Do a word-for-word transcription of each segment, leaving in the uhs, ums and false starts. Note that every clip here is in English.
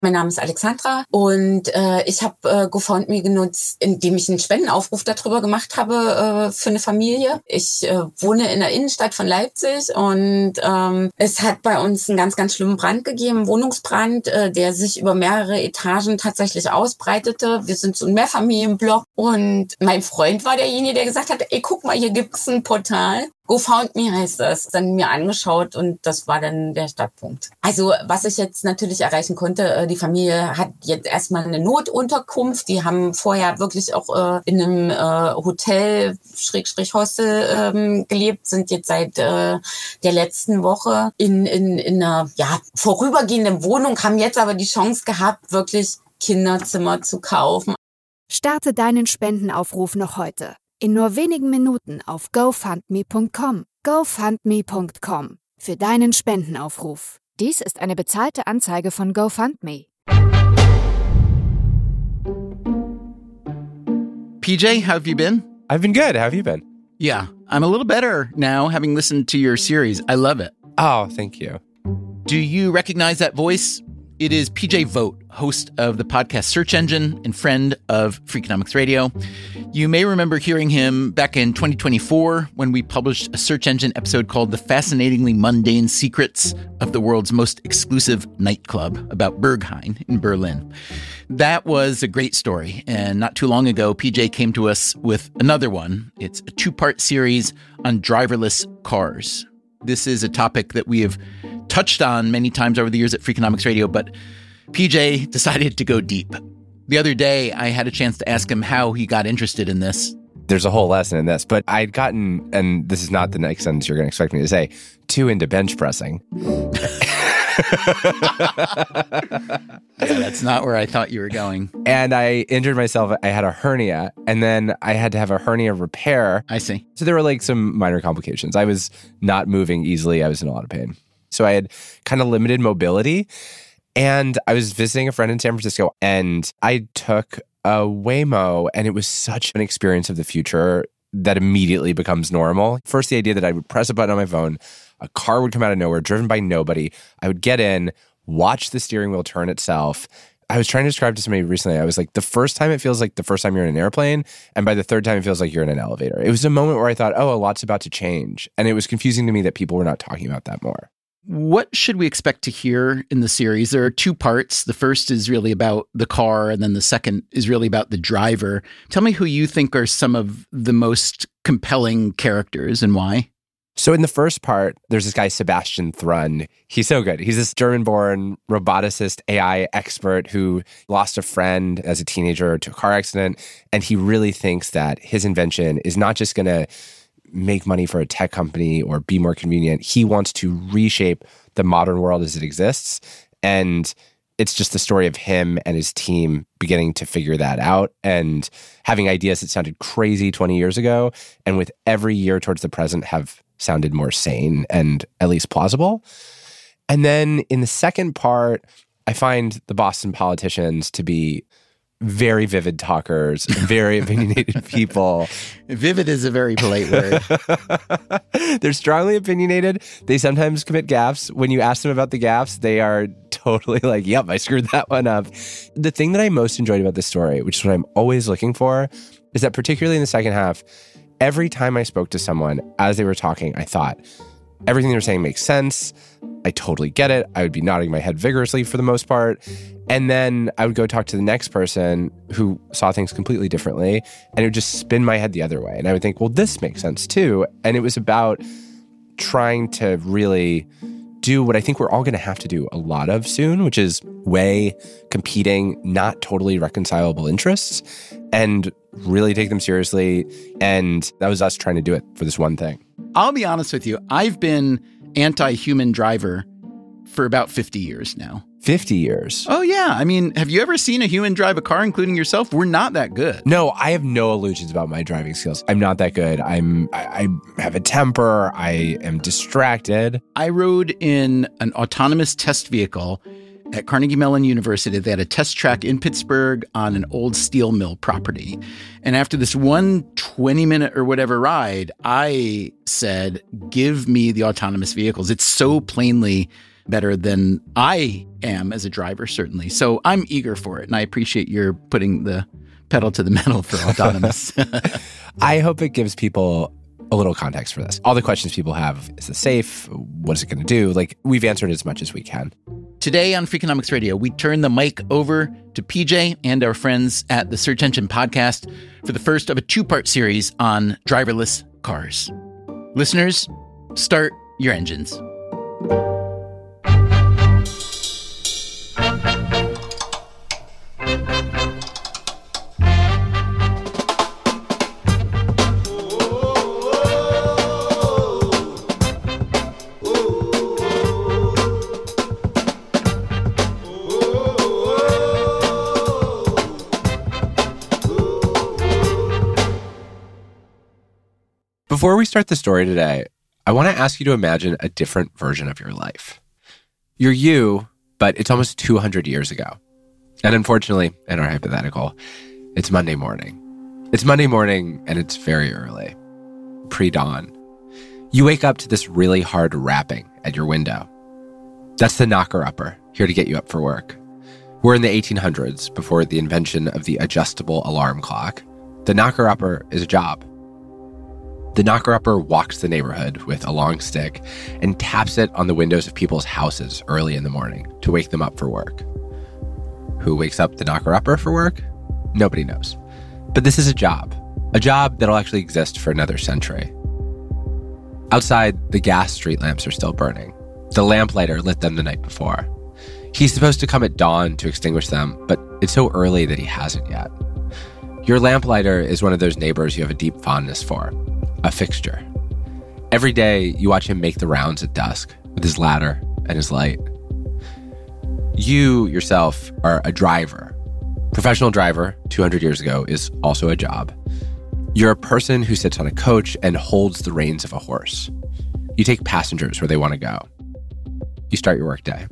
Mein Name ist Alexandra und äh, ich habe äh, GoFundMe genutzt, indem ich einen Spendenaufruf darüber gemacht habe äh, für eine Familie. Ich äh, wohne in der Innenstadt von Leipzig und ähm, es hat bei uns einen ganz, ganz schlimmen Brand gegeben, Wohnungsbrand, äh, der sich über mehrere Etagen tatsächlich ausbreitete. Wir sind so ein Mehrfamilienblock und mein Freund war derjenige, der gesagt hat, ey, guck mal, hier gibt's ein Portal. GoFundMe heißt das. Dann mir angeschaut und das war dann der Startpunkt. Also was ich jetzt natürlich erreichen konnte, die Familie hat jetzt erstmal eine Notunterkunft. Die haben vorher wirklich auch äh, in einem äh, Hotel, Schrägstrich Hostel ähm, gelebt, sind jetzt seit äh, der letzten Woche in, in, in einer ja, vorübergehenden Wohnung, haben jetzt aber die Chance gehabt, wirklich Kinderzimmer zu kaufen. Starte deinen Spendenaufruf noch heute. In nur wenigen Minuten auf GoFundMe Punkt com. GoFundMe Punkt com für deinen Spendenaufruf. Dies ist eine bezahlte Anzeige von GoFundMe. P J, how have you been? I've been good. How have you been? Yeah, I'm a little better now having listened to your series. I love it. Oh, thank you. Do you recognize that voice? It is P J Vogt, host of the podcast Search Engine and friend of Freakonomics Radio. You may remember hearing him back in twenty twenty-four when we published a Search Engine episode called The Fascinatingly Mundane Secrets of the World's Most Exclusive Nightclub about Berghain in Berlin. That was a great story, and not too long ago, P J came to us with another one. It's a two-part series on driverless cars. This is a topic that we have touched on many times over the years at Freakonomics Radio, but P J decided to go deep. The other day, I had a chance to ask him how he got interested in this. There's a whole lesson in this, but I'd gotten, and this is not the next sentence you're going to expect me to say, too into bench pressing. Yeah, that's not where I thought you were going. And I injured myself. I had a hernia, and then I had to have a hernia repair. I see. So there were like some minor complications. I was not moving easily. I was in a lot of pain. So I had kind of limited mobility. And I was visiting a friend in San Francisco, and I took a Waymo, and it was such an experience of the future that immediately becomes normal. First, the idea that I would press a button on my phone, a car would come out of nowhere, driven by nobody. I would get in, watch the steering wheel turn itself. I was trying to describe to somebody recently, I was like, the first time it feels like the first time you're in an airplane, and by the third time it feels like you're in an elevator. It was a moment where I thought, oh, a lot's about to change. And it was confusing to me that people were not talking about that more. What should we expect to hear in the series? There are two parts. The first is really about the car, and then the second is really about the driver. Tell me who you think are some of the most compelling characters and why. So in the first part, there's this guy, Sebastian Thrun. He's so good. He's this German-born roboticist A I expert who lost a friend as a teenager to a car accident, and he really thinks that his invention is not just going to make money for a tech company or be more convenient. He wants to reshape the modern world as it exists. And it's just the story of him and his team beginning to figure that out and having ideas that sounded crazy twenty years ago. And with every year towards the present have sounded more sane and at least plausible. And then in the second part, I find the Boston politicians to be very vivid talkers, very opinionated people. Vivid is a very polite word. They're strongly opinionated. They sometimes commit gaffes. When you ask them about the gaffes, they are totally like, yep, I screwed that one up. The thing that I most enjoyed about this story, which is what I'm always looking for, is that particularly in the second half, every time I spoke to someone as they were talking, I thought, everything they were saying makes sense. I totally get it. I would be nodding my head vigorously for the most part. And then I would go talk to the next person who saw things completely differently, and it would just spin my head the other way. And I would think, well, this makes sense too. And it was about trying to really do what I think we're all going to have to do a lot of soon, which is weigh competing, not totally reconcilable interests and really take them seriously. And that was us trying to do it for this one thing. I'll be honest with you. I've been anti-human driver for about fifty years now. fifty years? Oh, yeah. I mean, have you ever seen a human drive a car, including yourself? We're not that good. No, I have no illusions about my driving skills. I'm not that good. I'm, I, I have a temper. I am distracted. I rode in an autonomous test vehicle at Carnegie Mellon University. They had a test track in Pittsburgh on an old steel mill property. And after this one twenty minute or whatever ride, I said, give me the autonomous vehicles. It's so plainly better than I am as a driver, certainly. So I'm eager for it, and I appreciate your putting the pedal to the metal for autonomous. I hope it gives people a little context for this. All the questions people have, is this safe? What is it going to do? Like, we've answered as much as we can. Today on Freakonomics Radio, we turn the mic over to P J and our friends at the Search Engine Podcast for the first of a two-part series on driverless cars. Listeners, start your engines. Before we start the story today, I want to ask you to imagine a different version of your life. You're you, but it's almost two hundred years ago. And unfortunately, in our hypothetical, it's Monday morning. It's Monday morning, and it's very early, pre-dawn. You wake up to this really hard rapping at your window. That's the knocker-upper, here to get you up for work. We're in the eighteen hundreds, before the invention of the adjustable alarm clock. The knocker-upper is a job. The knocker-upper walks the neighborhood with a long stick and taps it on the windows of people's houses early in the morning to wake them up for work. Who wakes up the knocker-upper for work? Nobody knows. But this is a job. A job that'll actually exist for another century. Outside, the gas street lamps are still burning. The lamplighter lit them the night before. He's supposed to come at dawn to extinguish them, but it's so early that he hasn't yet. Your lamplighter is one of those neighbors you have a deep fondness for. A fixture. Every day, you watch him make the rounds at dusk with his ladder and his light. You, yourself, are a driver. Professional driver, two hundred years ago, is also a job. You're a person who sits on a coach and holds the reins of a horse. You take passengers where they want to go. You start your workday.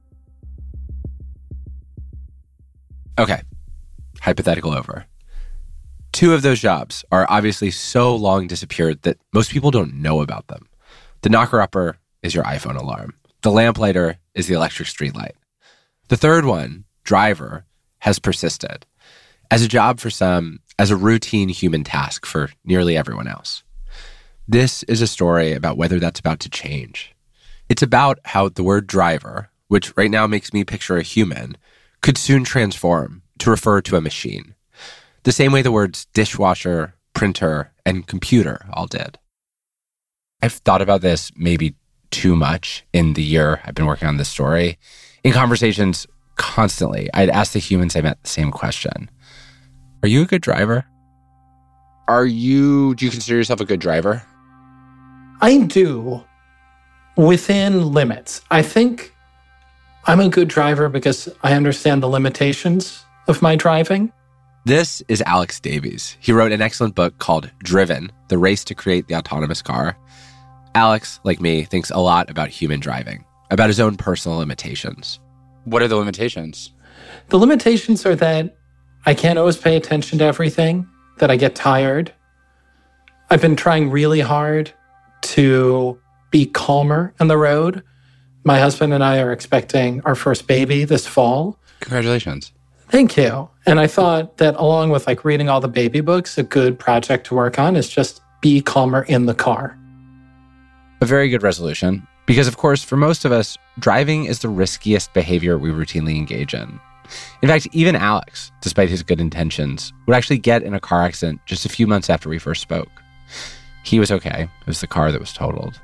Okay, hypothetical over. Two of those jobs are obviously so long disappeared that most people don't know about them. The knocker-upper is your iPhone alarm. The lamplighter is the electric streetlight. The third one, driver, has persisted. As a job for some, as a routine human task for nearly everyone else. This is a story about whether that's about to change. It's about how the word driver, which right now makes me picture a human, could soon transform to refer to a machine. The same way the words dishwasher, printer, and computer all did. I've thought about this maybe too much in the year I've been working on this story. In conversations constantly, I'd ask the humans I met the same question. Are you a good driver? Are you, do you consider yourself a good driver? I do, within limits. I think I'm a good driver because I understand the limitations of my driving. This is Alex Davies. He wrote an excellent book called Driven, The Race to Create the Autonomous Car. Alex, like me, thinks a lot about human driving, about his own personal limitations. What are the limitations? The limitations are that I can't always pay attention to everything, that I get tired. I've been trying really hard to be calmer on the road. My husband and I are expecting our first baby this fall. Congratulations. Thank you. And I thought that along with like reading all the baby books, a good project to work on is just be calmer in the car. A very good resolution. Because of course, for most of us, driving is the riskiest behavior we routinely engage in. In fact, even Alex, despite his good intentions, would actually get in a car accident just a few months after we first spoke. He was okay. It was the car that was totaled.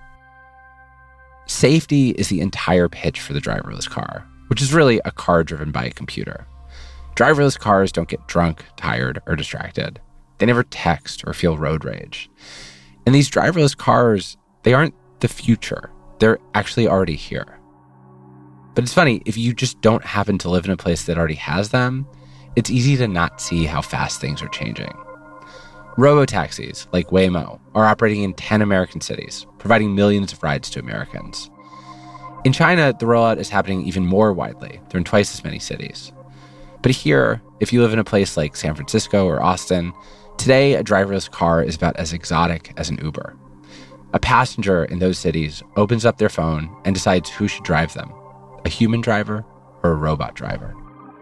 Safety is the entire pitch for the driverless car, which is really a car driven by a computer. Driverless cars don't get drunk, tired, or distracted. They never text or feel road rage. And these driverless cars, they aren't the future. They're actually already here. But it's funny, if you just don't happen to live in a place that already has them, it's easy to not see how fast things are changing. Robotaxis, like Waymo, are operating in ten American cities, providing millions of rides to Americans. In China, the rollout is happening even more widely. They're in twice as many cities. But here, if you live in a place like San Francisco or Austin, today a driverless car is about as exotic as an Uber. A passenger in those cities opens up their phone and decides who should drive them a human driver or a robot driver.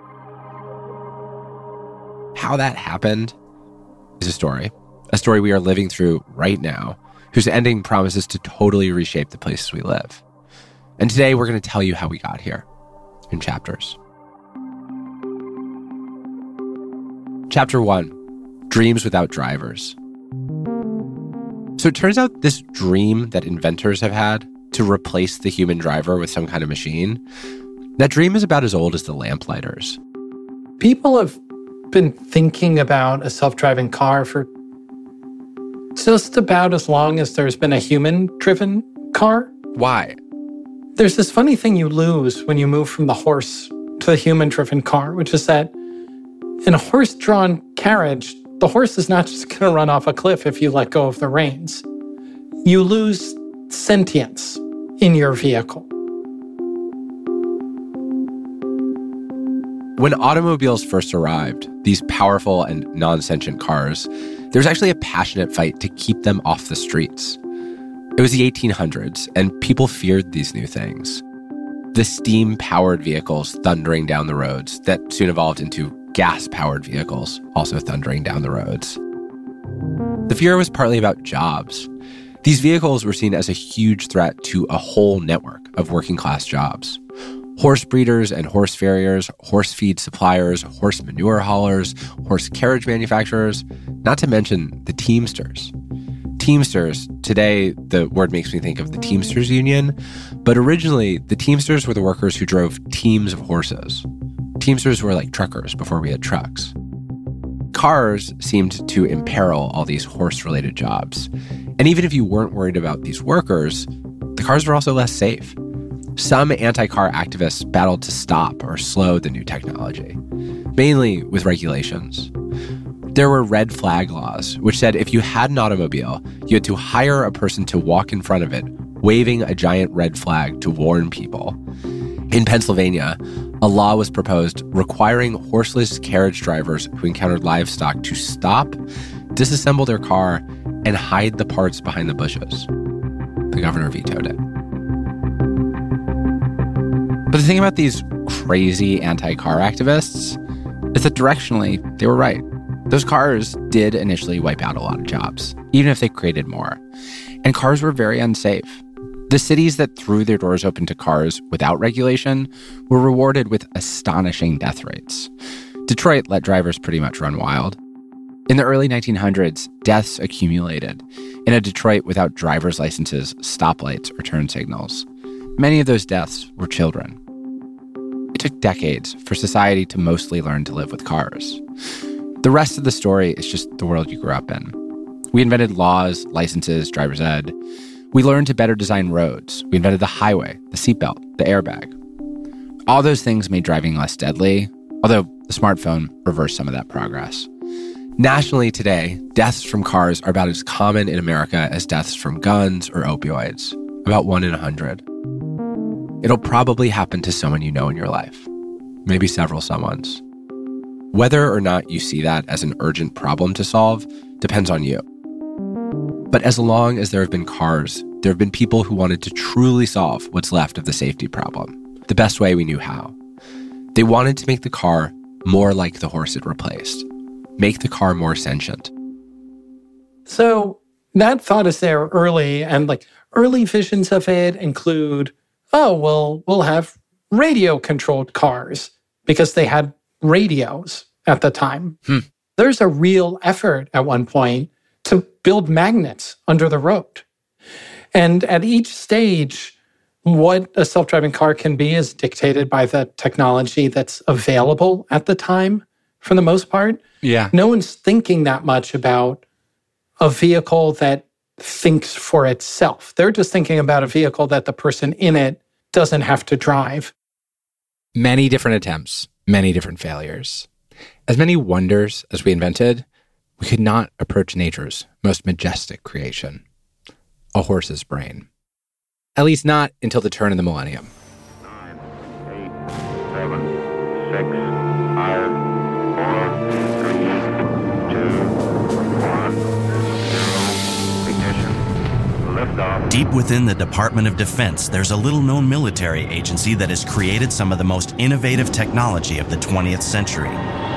How that happened is a story, a story we are living through right now, whose ending promises to totally reshape the places we live. And today we're going to tell you how we got here in chapters. Chapter one, Dreams Without Drivers. So it turns out this dream that inventors have had to replace the human driver with some kind of machine, that dream is about as old as the lamplighters. People have been thinking about a self-driving car for just about as long as there's been a human-driven car. Why? There's this funny thing you lose when you move from the horse to the human-driven car, which is that in a horse-drawn carriage, the horse is not just going to run off a cliff if you let go of the reins. You lose sentience in your vehicle. When automobiles first arrived, these powerful and non-sentient cars, there was actually a passionate fight to keep them off the streets. It was the eighteen hundreds, and people feared these new things. The steam-powered vehicles thundering down the roads that soon evolved into gas-powered vehicles also thundering down the roads. The fear was partly about jobs. These vehicles were seen as a huge threat to a whole network of working-class jobs. Horse breeders and horse farriers, horse feed suppliers, horse manure haulers, horse carriage manufacturers, not to mention the Teamsters. Teamsters, today the word makes me think of the Teamsters Union, but originally the Teamsters were the workers who drove teams of horses. Teamsters were like truckers before we had trucks. Cars seemed to imperil all these horse-related jobs. And even if you weren't worried about these workers, the cars were also less safe. Some anti-car activists battled to stop or slow the new technology, mainly with regulations. There were red flag laws, which said if you had an automobile, you had to hire a person to walk in front of it, waving a giant red flag to warn people. In Pennsylvania, a law was proposed requiring horseless carriage drivers who encountered livestock to stop, disassemble their car, and hide the parts behind the bushes. The governor vetoed it. But the thing about these crazy anti-car activists is that directionally, they were right. Those cars did initially wipe out a lot of jobs, even if they created more. And cars were very unsafe. The cities that threw their doors open to cars without regulation were rewarded with astonishing death rates. Detroit let drivers pretty much run wild. In the early nineteen hundreds, deaths accumulated in a Detroit without driver's licenses, stoplights, or turn signals. Many of those deaths were children. It took decades for society to mostly learn to live with cars. The rest of the story is just the world you grew up in. We invented laws, licenses, driver's ed. We learned to better design roads. We invented the highway, the seatbelt, the airbag. All those things made driving less deadly, although the smartphone reversed some of that progress. Nationally today, deaths from cars are about as common in America as deaths from guns or opioids, about one in a hundred. It'll probably happen to someone you know in your life, maybe several someones. Whether or not you see that as an urgent problem to solve depends on you. But as long as there have been cars, there have been people who wanted to truly solve what's left of the safety problem, the best way we knew how. They wanted to make the car more like the horse it replaced, make the car more sentient. So that thought is there early, and like early visions of it include, oh, well, we'll have radio-controlled cars because they had radios at the time. Hmm. There's a real effort at one point to build magnets under the road. And at each stage, what a self-driving car can be is dictated by the technology that's available at the time, for the most part. Yeah. No one's thinking that much about a vehicle that thinks for itself. They're just thinking about a vehicle that the person in it doesn't have to drive. Many different attempts, many different failures. As many wonders as we invented, we could not approach nature's most majestic creation, a horse's brain. At least not until the turn of the millennium. Nine, eight, seven, six, five, four, three, two, one, zero, ignition, liftoff. Deep within the Department of Defense, there's a little-known military agency that has created some of the most innovative technology of the twentieth century.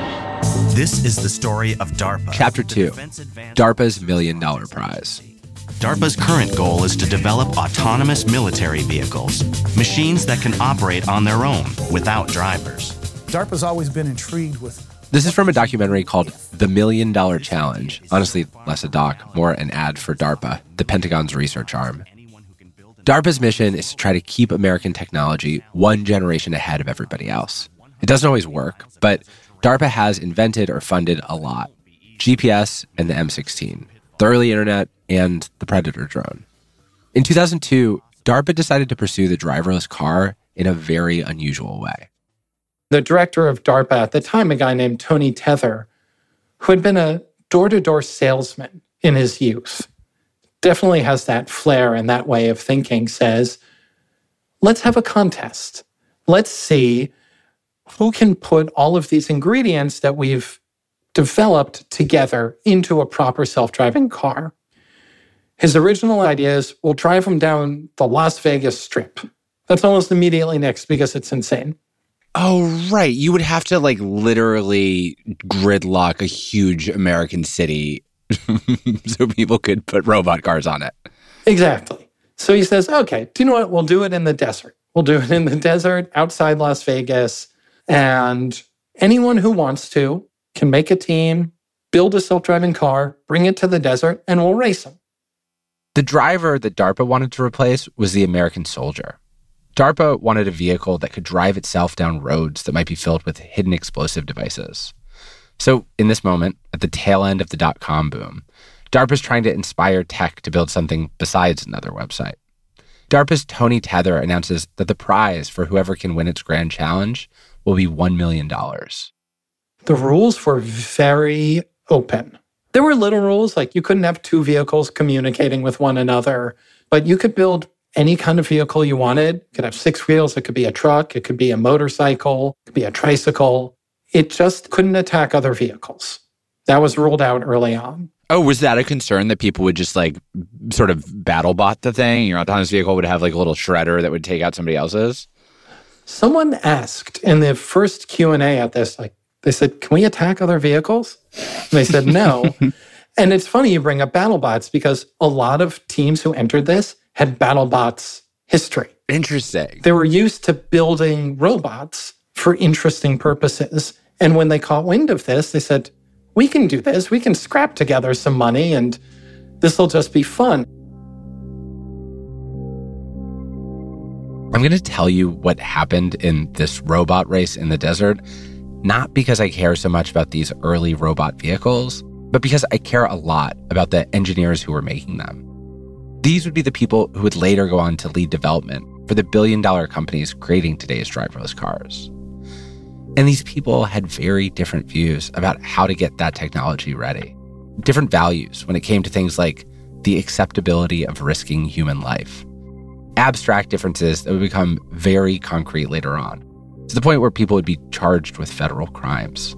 This is the story of DARPA. Chapter two, DARPA's Million Dollar Prize. DARPA's current goal is to develop autonomous military vehicles, machines that can operate on their own without drivers. DARPA's always been intrigued with... This is from a documentary called The Million Dollar Challenge. Honestly, less a doc, more an ad for DARPA, the Pentagon's research arm. DARPA's mission is to try to keep American technology one generation ahead of everybody else. It doesn't always work, but DARPA has invented or funded a lot. G P S and the M sixteen, the early internet, and the Predator drone. In two thousand two, DARPA decided to pursue the driverless car in a very unusual way. The director of DARPA at the time, a guy named Tony Tether, who had been a door-to-door salesman in his youth, definitely has that flair and that way of thinking, says, let's have a contest. Let's see who can put all of these ingredients that we've developed together into a proper self-driving car. His original idea is, we'll drive them down the Las Vegas Strip. That's almost immediately next because it's insane. Oh, right. You would have to, like, literally gridlock a huge American city so people could put robot cars on it. Exactly. So he says, okay, do you know what? We'll do it in the desert. We'll do it in the desert outside Las Vegas. And anyone who wants to can make a team, build a self-driving car, bring it to the desert, and we'll race them. The driver that DARPA wanted to replace was the American soldier. DARPA wanted a vehicle that could drive itself down roads that might be filled with hidden explosive devices. So in this moment, at the tail end of the dot-com boom, DARPA's trying to inspire tech to build something besides another website. DARPA's Tony Tether announces that the prize for whoever can win its grand challenge will be one million dollars. The rules were very open. There were little rules, like you couldn't have two vehicles communicating with one another, but you could build any kind of vehicle you wanted. It could have six wheels, it could be a truck, it could be a motorcycle, it could be a tricycle. It just couldn't attack other vehicles. That was ruled out early on. Oh, was that a concern that people would just like sort of battle bot the thing? Your autonomous vehicle would have like a little shredder that would take out somebody else's? Someone asked in the first Q and A at this, like, they said, can we attack other vehicles? And they said no. And it's funny you bring up BattleBots because a lot of teams who entered this had BattleBots history. Interesting. They were used to building robots for interesting purposes. And when they caught wind of this, they said, we can do this. We can scrap together some money and this will just be fun. I'm going to tell you what happened in this robot race in the desert, not because I care so much about these early robot vehicles, but because I care a lot about the engineers who were making them. These would be the people who would later go on to lead development for the billion-dollar companies creating today's driverless cars. And these people had very different views about how to get that technology ready. Different values when it came to things like the acceptability of risking human life. Abstract differences that would become very concrete later on, to the point where people would be charged with federal crimes.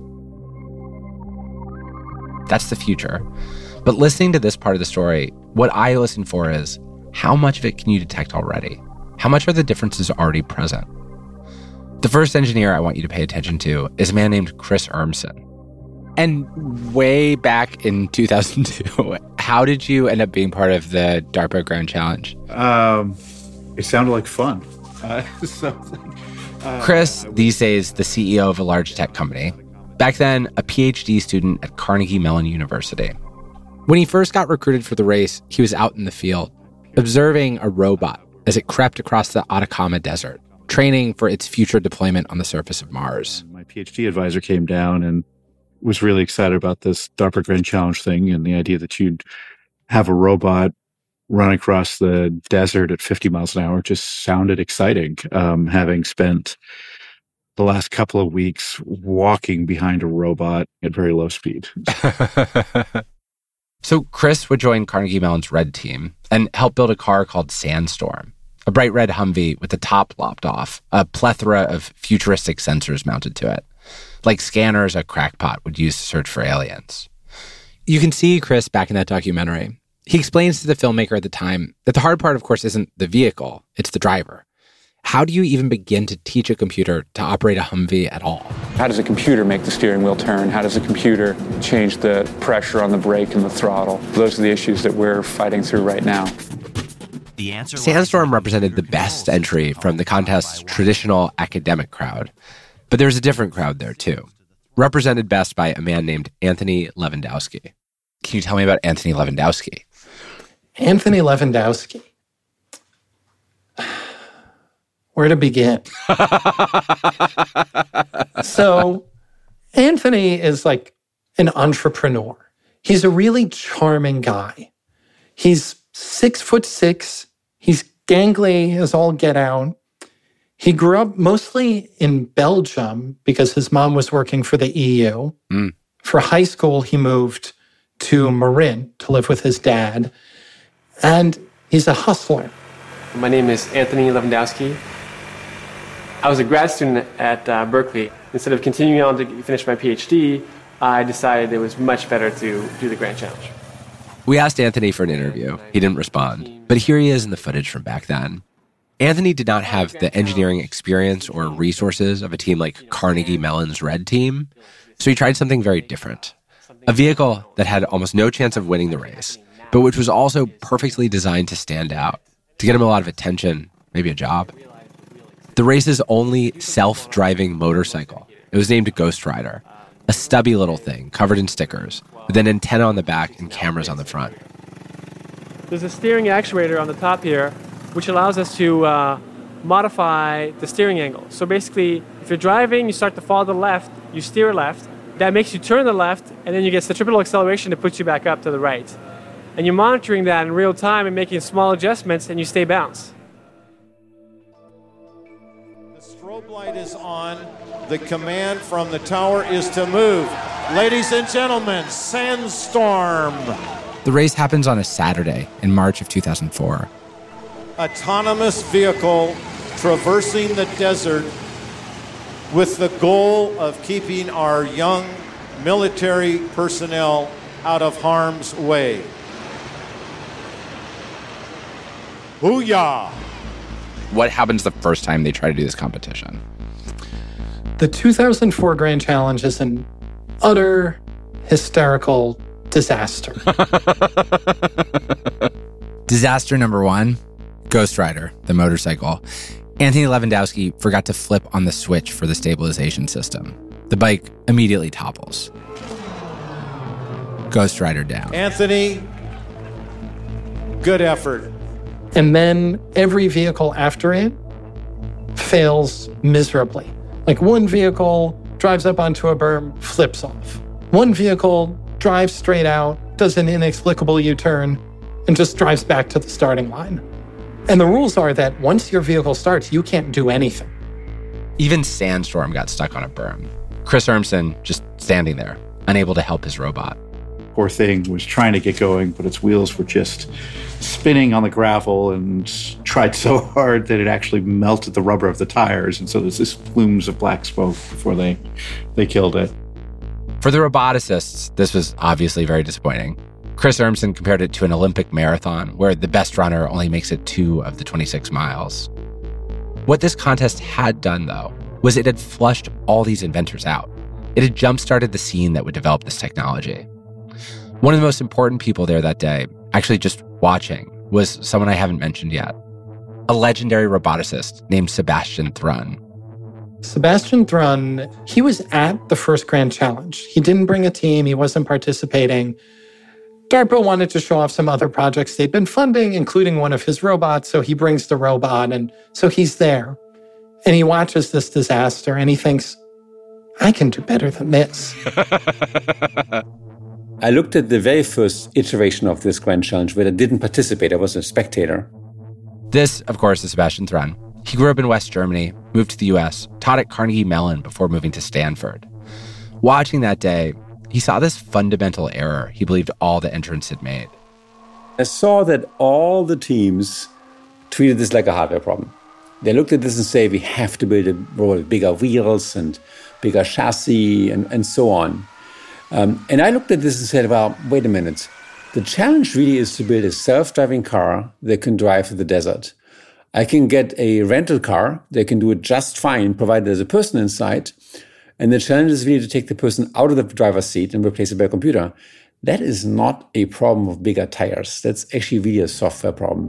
That's the future. But listening to this part of the story, what I listen for is, how much of it can you detect already? How much are the differences already present? The first engineer I want you to pay attention to is a man named Chris Urmson. And way back in two thousand two, how did you end up being part of the DARPA Grand Challenge? Um, it sounded like fun. Uh, so, uh, Chris, these days the C E O of a large tech company. Back then, a P H D student at Carnegie Mellon University. When he first got recruited for the race, he was out in the field, observing a robot as it crept across the Atacama Desert, training for its future deployment on the surface of Mars. My PhD advisor came down and was really excited about this DARPA Grand Challenge thing and the idea that you'd have a robot run across the desert at fifty miles an hour just sounded exciting, um, having spent the last couple of weeks walking behind a robot at very low speed. So Chris would join Carnegie Mellon's Red Team and help build a car called Sandstorm, a bright red Humvee with the top lopped off, a plethora of futuristic sensors mounted to it, like scanners a crackpot would use to search for aliens. You can see Chris back in that documentary. He explains to the filmmaker at the time that the hard part, of course, isn't the vehicle, it's the driver. How do you even begin to teach a computer to operate a Humvee at all? How does a computer make the steering wheel turn? How does a computer change the pressure on the brake and the throttle? Those are the issues that we're fighting through right now. The answer Sandstorm represented the best entry from the contest's traditional academic crowd. But there's a different crowd there, too, represented best by a man named Anthony Levandowski. Can you tell me about Anthony Levandowski? Anthony Levandowski. Where to begin? So, Anthony is like an entrepreneur. He's a really charming guy. He's six foot six. He's gangly as all get out. He grew up mostly in Belgium because his mom was working for the E U. Mm. For high school, he moved to Marin to live with his dad. And he's a hustler. My name is Anthony Levandowski. I was a grad student at uh, Berkeley. Instead of continuing on to finish my PhD, I decided it was much better to do the Grand Challenge. We asked Anthony for an interview. He didn't respond. But here he is in the footage from back then. Anthony did not have the engineering experience or resources of a team like Carnegie Mellon's Red Team, so he tried something very different. A vehicle that had almost no chance of winning the race, but which was also perfectly designed to stand out, to get him a lot of attention, maybe a job. The race's only self-driving motorcycle. It was named Ghost Rider, a stubby little thing covered in stickers, with an antenna on the back and cameras on the front. There's a steering actuator on the top here, which allows us to uh, modify the steering angle. So basically, if you're driving, you start to follow the left, you steer left. That makes you turn the left, and then you get centripetal acceleration to put you back up to the right. And you're monitoring that in real time and making small adjustments, and you stay balanced. The strobe light is on. The command from the tower is to move. Ladies and gentlemen, Sandstorm. The race happens on a Saturday in March of two thousand four. Autonomous vehicle traversing the desert with the goal of keeping our young military personnel out of harm's way. Booyah! What happens the first time they try to do this competition? The two thousand four Grand Challenge is an utter hysterical disaster. Disaster number one, Ghost Rider, the motorcycle. Anthony Levandowski forgot to flip on the switch for the stabilization system. The bike immediately topples. Ghost Rider down. Anthony, good effort. And then every vehicle after it fails miserably. Like one vehicle drives up onto a berm, flips off. One vehicle drives straight out, does an inexplicable U-turn, and just drives back to the starting line. And the rules are that once your vehicle starts, you can't do anything. Even Sandstorm got stuck on a berm. Chris Urmson just standing there, unable to help his robot. Poor thing was trying to get going, but its wheels were just spinning on the gravel and tried so hard that it actually melted the rubber of the tires. And so there's this plumes of black smoke before they, they killed it. For the roboticists, this was obviously very disappointing. Chris Urmson compared it to an Olympic marathon where the best runner only makes it two of the twenty-six miles. What this contest had done, though, was it had flushed all these inventors out. It had jump-started the scene that would develop this technology. One of the most important people there that day, actually just watching, was someone I haven't mentioned yet. A legendary roboticist named Sebastian Thrun. Sebastian Thrun, he was at the first Grand Challenge. He didn't bring a team. He wasn't participating. DARPA wanted to show off some other projects they'd been funding, including one of his robots, so he brings the robot, and so he's there. And he watches this disaster, and he thinks, I can do better than this. I looked at the very first iteration of this Grand Challenge where I didn't participate. I was a spectator. This, of course, is Sebastian Thrun. He grew up in West Germany, moved to the U S, taught at Carnegie Mellon before moving to Stanford. Watching that day, he saw this fundamental error he believed all the entrants had made. I saw that all the teams treated this like a hardware problem. They looked at this and say, we have to build a robot with bigger wheels and bigger chassis and, and so on. Um, and I looked at this and said, well, wait a minute. The challenge really is to build a self-driving car that can drive through the desert. I can get a rental car that can do it just fine, provided there's a person inside. And the challenge is really to take the person out of the driver's seat and replace it by a computer. That is not a problem of bigger tires. That's actually really a software problem.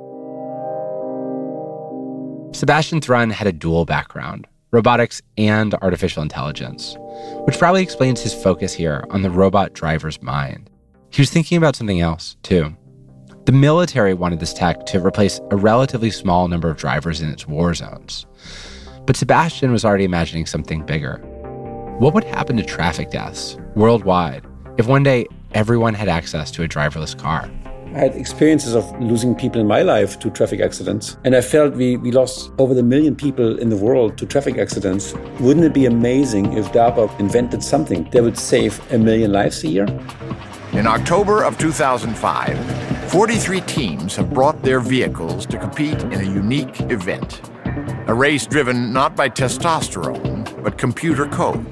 Sebastian Thrun had a dual background, robotics and artificial intelligence, which probably explains his focus here on the robot driver's mind. He was thinking about something else, too. The military wanted this tech to replace a relatively small number of drivers in its war zones. But Sebastian was already imagining something bigger. What would happen to traffic deaths worldwide if one day everyone had access to a driverless car? I had experiences of losing people in my life to traffic accidents. And I felt we, we lost over the million people in the world to traffic accidents. Wouldn't it be amazing if DARPA invented something that would save a million lives a year? In October of two thousand five, forty-three teams have brought their vehicles to compete in a unique event. A race driven not by testosterone, but computer code.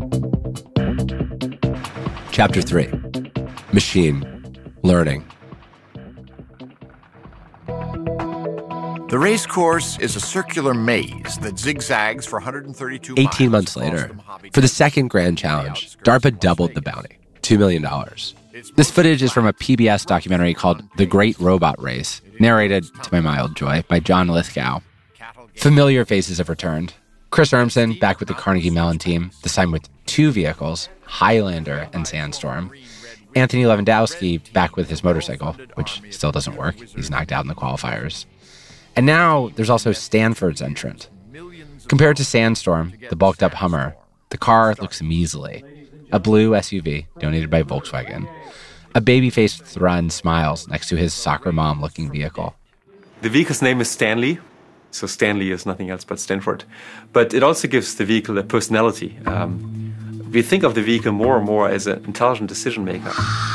Chapter three, Machine Learning. The race course is a circular maze that zigzags for one hundred thirty-two eighteen miles. months later, for the second grand challenge, DARPA doubled the bounty, two million dollars. This footage is from a P B S documentary called The Great Robot Race, narrated, to my mild joy, by John Lithgow. Familiar faces have returned. Chris Urmson, back with the Carnegie Mellon team, this time with two vehicles, Highlander and Sandstorm. Anthony Lewandowski, back with his motorcycle, which still doesn't work. He's knocked out in the qualifiers. And now there's also Stanford's entrant. Compared to Sandstorm, the bulked-up Hummer, the car looks measly. A blue S U V donated by Volkswagen. A baby-faced Thrun smiles next to his soccer mom-looking vehicle. The vehicle's name is Stanley. So Stanley is nothing else but Stanford. But it also gives the vehicle a personality. Um, we think of the vehicle more and more as an intelligent decision maker.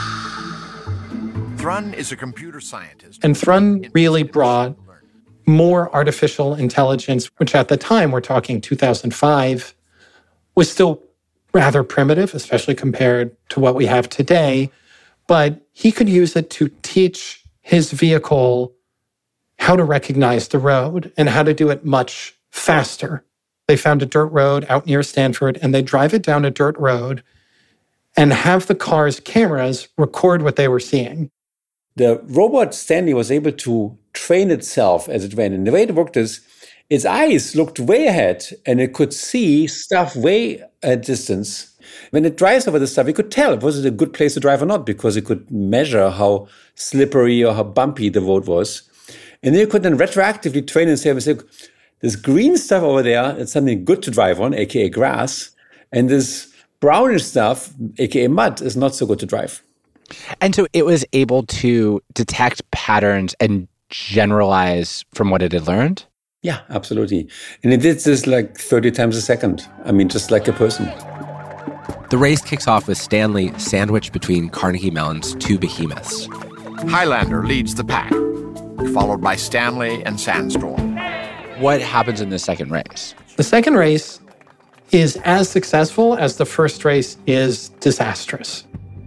Thrun is a computer scientist. And Thrun really brought more artificial intelligence, which at the time, we're talking two thousand five, was still rather primitive, especially compared to what we have today. But he could use it to teach his vehicle how to recognize the road and how to do it much faster. They found a dirt road out near Stanford, and they drive it down a dirt road and have the car's cameras record what they were seeing. The robot Stanley was able to train itself as it went. And the way it worked is its eyes looked way ahead and it could see stuff way at distance. When it drives over the stuff, it could tell was it a good place to drive or not because it could measure how slippery or how bumpy the road was. And then you could then retroactively train and say, this green stuff over there, it's something good to drive on, aka grass. And this brownish stuff, aka mud, is not so good to drive. And so it was able to detect patterns and generalize from what it had learned? Yeah, absolutely. And it did this like thirty times a second. I mean, just like a person. The race kicks off with Stanley sandwiched between Carnegie Mellon's two behemoths. Highlander leads the pack, followed by Stanley and Sandstorm. What happens in the second race? The second race is as successful as the first race is disastrous.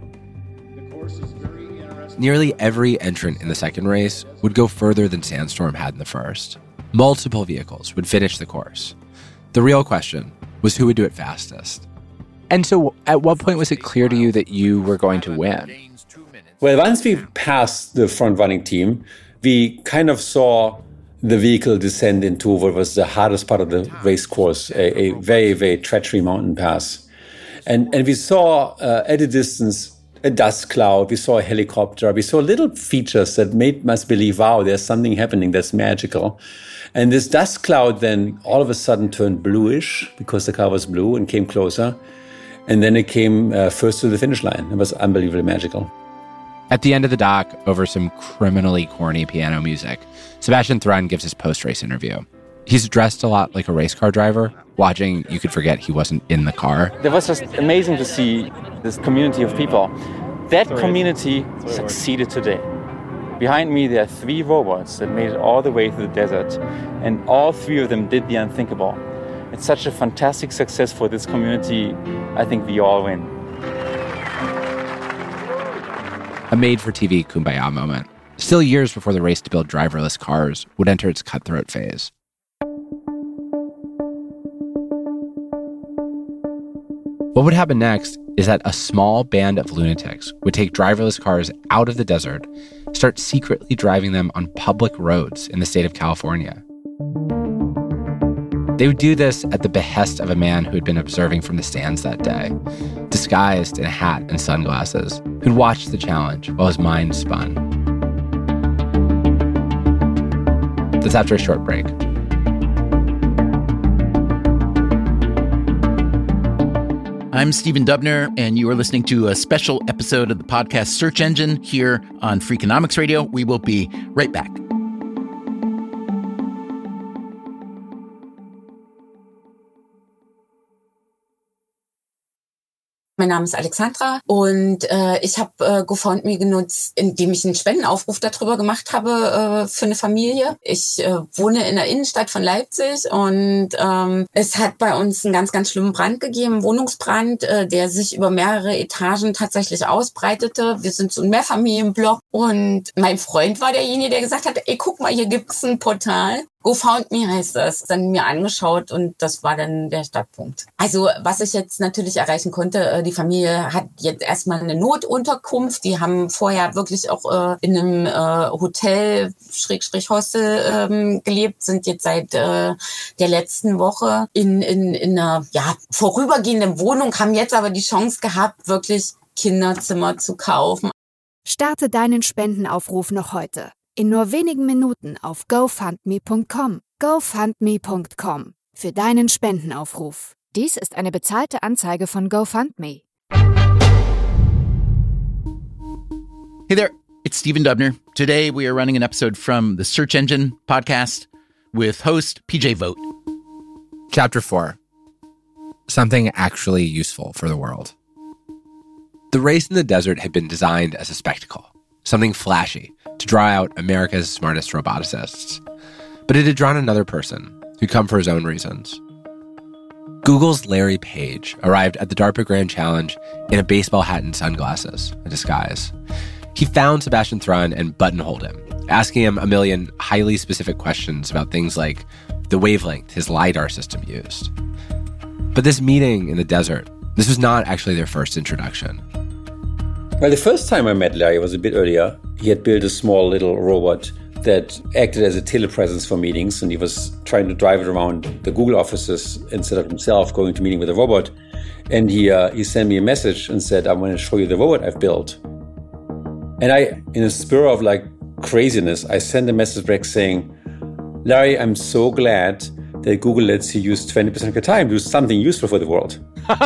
Nearly every entrant in the second race would go further than Sandstorm had in the first. Multiple vehicles would finish the course. The real question was who would do it fastest. And so at what point was it clear to you that you were going to win? Well, once we passed the front-running team, we kind of saw the vehicle descend into what was the hardest part of the race course, a, a very, very treacherous mountain pass. And, and we saw uh, at a distance a dust cloud, we saw a helicopter, we saw little features that made us believe, wow, there's something happening that's magical. And this dust cloud then all of a sudden turned bluish because the car was blue and came closer. And then it came uh, first to the finish line. It was unbelievably magical. At the end of the doc, over some criminally corny piano music, Sebastian Thrun gives his post-race interview. He's dressed a lot like a race car driver. Watching, you could forget he wasn't in the car. It was just amazing to see this community of people. That community succeeded today. Behind me, there are three robots that made it all the way through the desert, and all three of them did the unthinkable. It's such a fantastic success for this community. I think we all win. a made-for-T V kumbaya moment, still years before the race to build driverless cars would enter its cutthroat phase. What would happen next is that a small band of lunatics would take driverless cars out of the desert, start secretly driving them on public roads in the state of California. They would do this at the behest of a man who had been observing from the stands that day, disguised in a hat and sunglasses, who'd watched the challenge while his mind spun. That's after a short break. I'm Stephen Dubner, and you are listening to a special episode of the podcast Search Engine here on Freakonomics Radio. We will be right back. Mein Name ist Alexandra und äh, ich habe äh, GoFundMe genutzt, indem ich einen Spendenaufruf darüber gemacht habe äh, für eine Familie. Ich äh, wohne in der Innenstadt von Leipzig und ähm, es hat bei uns einen ganz, ganz schlimmen Brand gegeben, einen Wohnungsbrand, äh, der sich über mehrere Etagen tatsächlich ausbreitete. Wir sind so ein Mehrfamilienblock und mein Freund war derjenige, der gesagt hat, ey, guck mal, hier gibt's ein Portal. GoFundMe heißt das, dann mir angeschaut und das war dann der Startpunkt. Also was ich jetzt natürlich erreichen konnte, die Familie hat jetzt erstmal eine Notunterkunft. Die haben vorher wirklich auch in einem Hotel, Schrägstrich Hostel gelebt, sind jetzt seit der letzten Woche in, in, in einer ja, vorübergehenden Wohnung, haben jetzt aber die Chance gehabt, wirklich Kinderzimmer zu kaufen. Starte deinen Spendenaufruf noch heute. In nur wenigen Minuten auf GoFundMe Punkt com. GoFundMe Punkt com. Für deinen Spendenaufruf. Dies ist eine bezahlte Anzeige von GoFundMe. Hey there, it's Stephen Dubner. Today we are running an episode from the Search Engine podcast with host P J Vogt. Chapter four. Something actually useful for the world. The race in the desert had been designed as a spectacle, something flashy to draw out America's smartest roboticists. But it had drawn another person who'd come for his own reasons. Google's Larry Page arrived at the DARPA Grand Challenge in a baseball hat and sunglasses, a disguise. He found Sebastian Thrun and buttonholed him, asking him a million highly specific questions about things like the wavelength his LiDAR system used. But this meeting in the desert, this was not actually their first introduction. Well, the first time I met Larry was a bit earlier. He had built a small little robot that acted as a telepresence for meetings, and he was trying to drive it around the Google offices instead of himself going to meeting with a robot. And he uh, he sent me a message and said, I want to show you the robot I've built. And I, in a spur of like craziness, I sent a message back saying, Larry, I'm so glad that Google lets you use twenty percent of your time to do something useful for the world.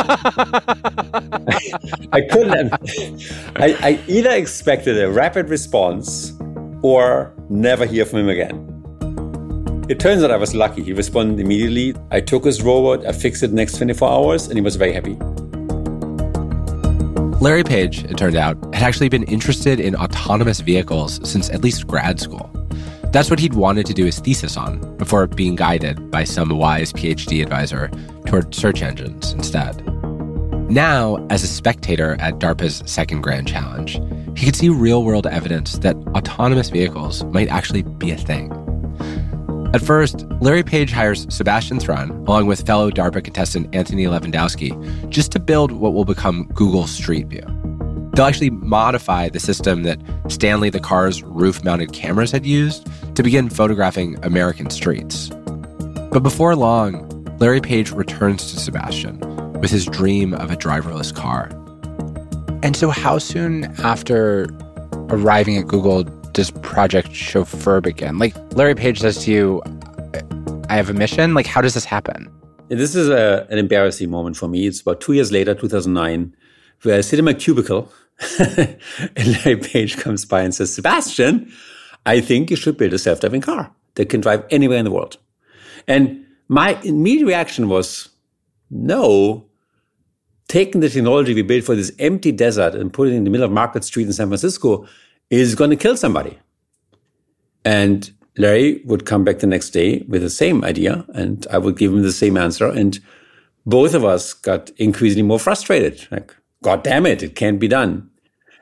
I couldn't. I, I either expected a rapid response or never hear from him again. It turns out I was lucky. He responded immediately. I took his robot, I fixed it the next twenty-four hours, and he was very happy. Larry Page, it turned out, had actually been interested in autonomous vehicles since at least grad school. That's what he'd wanted to do his thesis on before being guided by some wise PhD advisor toward search engines instead. Now, as a spectator at DARPA's second Grand Challenge, he could see real-world evidence that autonomous vehicles might actually be a thing. At first, Larry Page hires Sebastian Thrun, along with fellow DARPA contestant Anthony Lewandowski, just to build what will become Google Street View. They'll actually modify the system that Stanley the car's roof-mounted cameras had used to begin photographing American streets. But before long, Larry Page returns to Sebastian with his dream of a driverless car. And so how soon after arriving at Google does Project Chauffeur begin? Like, Larry Page says to you, I have a mission. Like, how does this happen? This is a, an embarrassing moment for me. It's about two years later, two thousand nine, where I sit in my cubicle and Larry Page comes by and says, Sebastian, I think you should build a self-driving car that can drive anywhere in the world. And my immediate reaction was, no, taking the technology we built for this empty desert and putting it in the middle of Market Street in San Francisco is going to kill somebody. And Larry would come back the next day with the same idea, and I would give him the same answer. And both of us got increasingly more frustrated. Like, God damn it, it can't be done.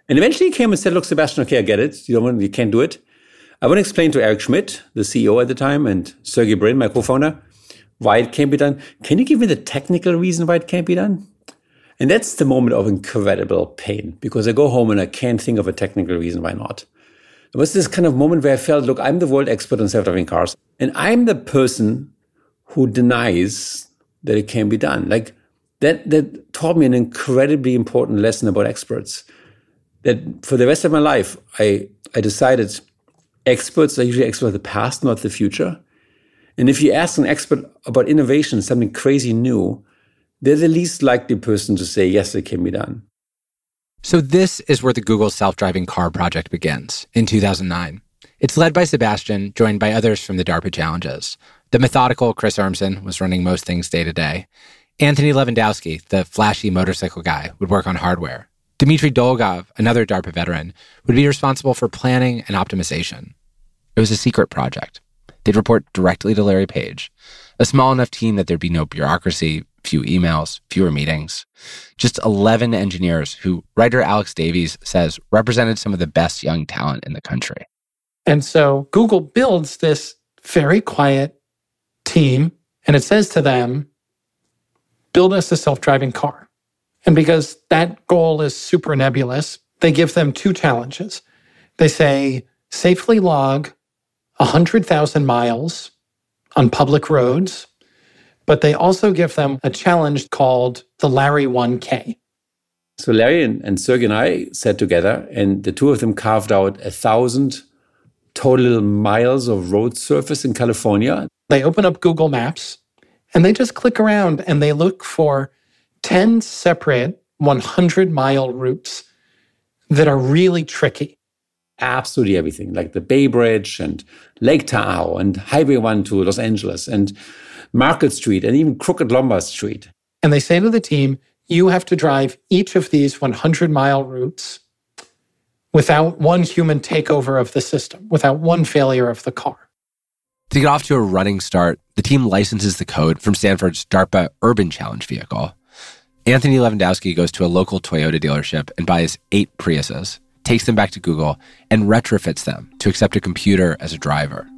And eventually he came and said, look, Sebastian, okay, I get it. You don't want, you can't do it. I want to explain to Eric Schmidt, the C E O at the time, and Sergey Brin, my co-founder, why it can't be done. Can you give me the technical reason why it can't be done? And that's the moment of incredible pain, because I go home and I can't think of a technical reason why not. It was this kind of moment where I felt, look, I'm the world expert on self-driving cars, and I'm the person who denies that it can be done. Like that, that taught me an incredibly important lesson about experts. That for the rest of my life, I, I decided experts are usually experts of the past, not the future. And if you ask an expert about innovation, something crazy new, they're the least likely person to say, yes, it can be done. So this is where the Google self-driving car project begins, in two thousand nine. It's led by Sebastian, joined by others from the DARPA challenges. The methodical Chris Urmson was running most things day to day. Anthony Lewandowski, the flashy motorcycle guy, would work on hardware. Dmitry Dolgov, another DARPA veteran, would be responsible for planning and optimization. It was a secret project. They'd report directly to Larry Page, a small enough team that there'd be no bureaucracy, few emails, fewer meetings. Just eleven engineers who writer Alex Davies says represented some of the best young talent in the country. And so Google builds this very quiet team, and it says to them, build us a self-driving car. And because that goal is super nebulous, they give them two challenges. They say, safely log one hundred thousand miles on public roads, but they also give them a challenge called the Larry one K. So Larry and, and Sergey and I sat together, and the two of them carved out a thousand total miles of road surface in California. They open up Google Maps, and they just click around, and they look for ten separate hundred-mile routes that are really tricky. Absolutely everything, like the Bay Bridge and Lake Tahoe and Highway one to Los Angeles and Market Street and even Crooked Lombard Street. And they say to the team, you have to drive each of these hundred-mile routes without one human takeover of the system, without one failure of the car. To get off to a running start, the team licenses the code from Stanford's DARPA Urban Challenge vehicle. Anthony Lewandowski goes to a local Toyota dealership and buys eight Priuses, takes them back to Google, and retrofits them to accept a computer as a driver.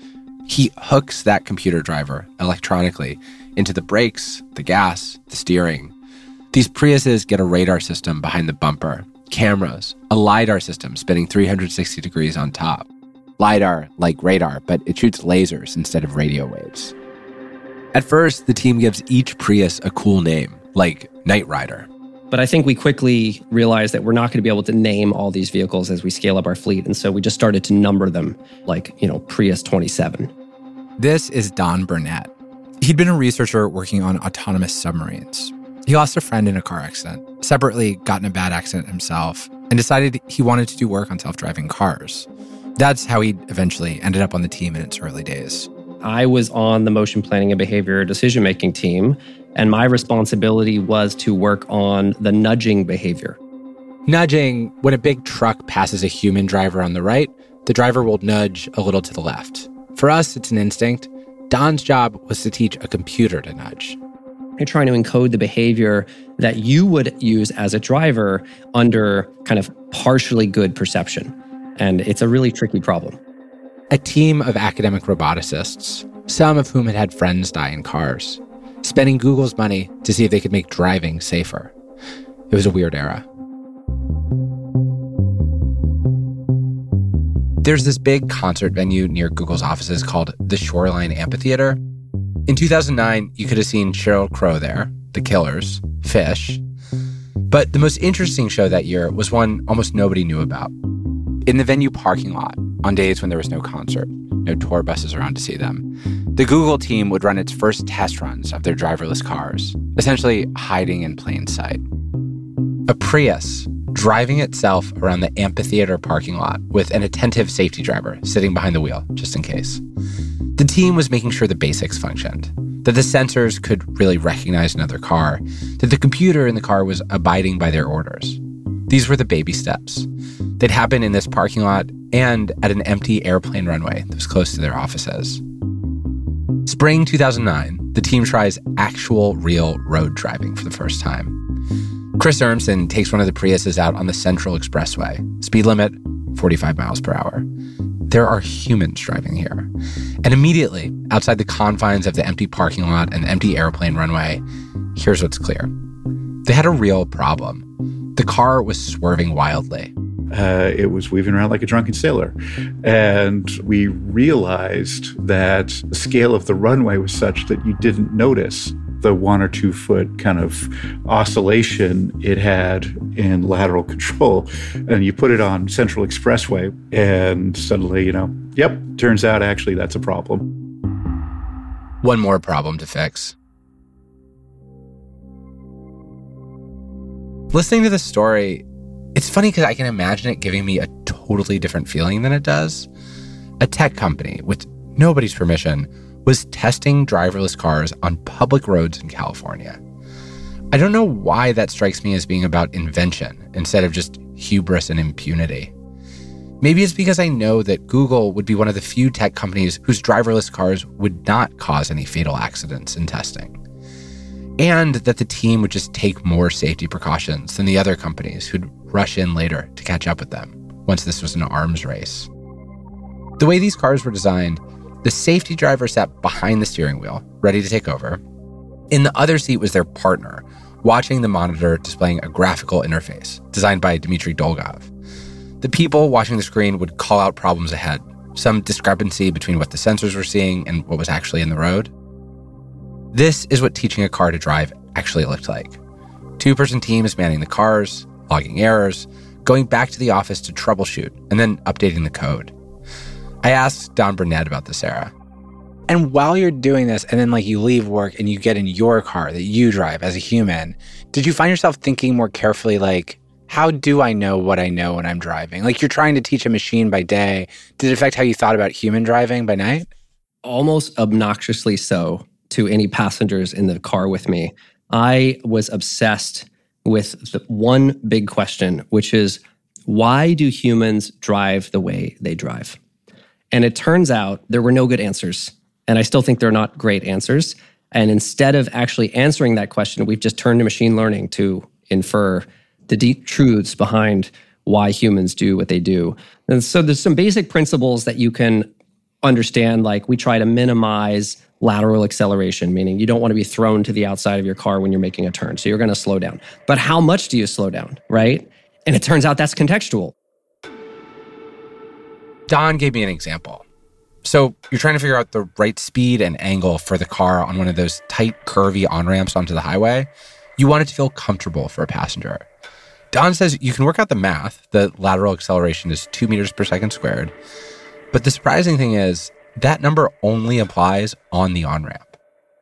He hooks that computer driver electronically into the brakes, the gas, the steering. These Priuses get a radar system behind the bumper, cameras, a LiDAR system spinning three hundred sixty degrees on top. LiDAR like radar, but it shoots lasers instead of radio waves. At first, the team gives each Prius a cool name, like Knight Rider. But I think we quickly realized that we're not going to be able to name all these vehicles as we scale up our fleet. And so we just started to number them like, you know, Prius twenty-seven. This is Don Burnett. He'd been a researcher working on autonomous submarines. He lost a friend in a car accident, separately got in a bad accident himself, and decided he wanted to do work on self-driving cars. That's how he eventually ended up on the team in its early days. I was on the motion planning and behavior decision-making team, and my responsibility was to work on the nudging behavior. Nudging, when a big truck passes a human driver on the right, the driver will nudge a little to the left. For us, it's an instinct. Don's job was to teach a computer to nudge. You're trying to encode the behavior that you would use as a driver under kind of partially good perception. And it's a really tricky problem. A team of academic roboticists, some of whom had had friends die in cars, spending Google's money to see if they could make driving safer. It was a weird era. There's this big concert venue near Google's offices called the Shoreline Amphitheater. In two thousand nine, you could have seen Sheryl Crow there, The Killers, Phish. But the most interesting show that year was one almost nobody knew about. In the venue parking lot, on days when there was no concert, no tour buses around to see them, the Google team would run its first test runs of their driverless cars, essentially hiding in plain sight. A Prius driving itself around the amphitheater parking lot with an attentive safety driver sitting behind the wheel, just in case. The team was making sure the basics functioned, that the sensors could really recognize another car, that the computer in the car was abiding by their orders. These were the baby steps. They'd happen in this parking lot and at an empty airplane runway that was close to their offices. Spring two thousand nine, the team tries actual real road driving for the first time. Chris Urmson takes one of the Priuses out on the Central Expressway. Speed limit, forty-five miles per hour. There are humans driving here. And immediately, outside the confines of the empty parking lot and the empty airplane runway, here's what's clear. They had a real problem. The car was swerving wildly. Uh, it was weaving around like a drunken sailor. And we realized that the scale of the runway was such that you didn't notice the one or two foot kind of oscillation it had in lateral control. And you put it on Central Expressway, and suddenly, you know, yep, turns out actually that's a problem. One more problem to fix. Listening to this story, it's funny because I can imagine it giving me a totally different feeling than it does. A tech company, with nobody's permission, was testing driverless cars on public roads in California. I don't know why that strikes me as being about invention instead of just hubris and impunity. Maybe it's because I know that Google would be one of the few tech companies whose driverless cars would not cause any fatal accidents in testing. And that the team would just take more safety precautions than the other companies who'd rush in later to catch up with them once this was an arms race. The way these cars were designed, the safety driver sat behind the steering wheel, ready to take over. In the other seat was their partner, watching the monitor displaying a graphical interface designed by Dmitry Dolgov. The people watching the screen would call out problems ahead, some discrepancy between what the sensors were seeing and what was actually in the road. This is what teaching a car to drive actually looked like. Two-person teams manning the cars, logging errors, going back to the office to troubleshoot, and then updating the code. I asked Don Burnett about this era. And while you're doing this, and then like you leave work and you get in your car that you drive as a human, did you find yourself thinking more carefully like, how do I know what I know when I'm driving? Like you're trying to teach a machine by day. Did it affect how you thought about human driving by night? Almost obnoxiously so to any passengers in the car with me. I was obsessed with the one big question, which is, why do humans drive the way they drive? And it turns out there were no good answers. And I still think they're not great answers. And instead of actually answering that question, we've just turned to machine learning to infer the deep truths behind why humans do what they do. And so there's some basic principles that you can understand, like we try to minimize lateral acceleration, meaning you don't want to be thrown to the outside of your car when you're making a turn. So you're going to slow down. But how much do you slow down, right? And it turns out that's contextual. Don gave me an example. So you're trying to figure out the right speed and angle for the car on one of those tight, curvy on-ramps onto the highway. You want it to feel comfortable for a passenger. Don says you can work out the math. The lateral acceleration is two meters per second squared. But the surprising thing is that number only applies on the on-ramp.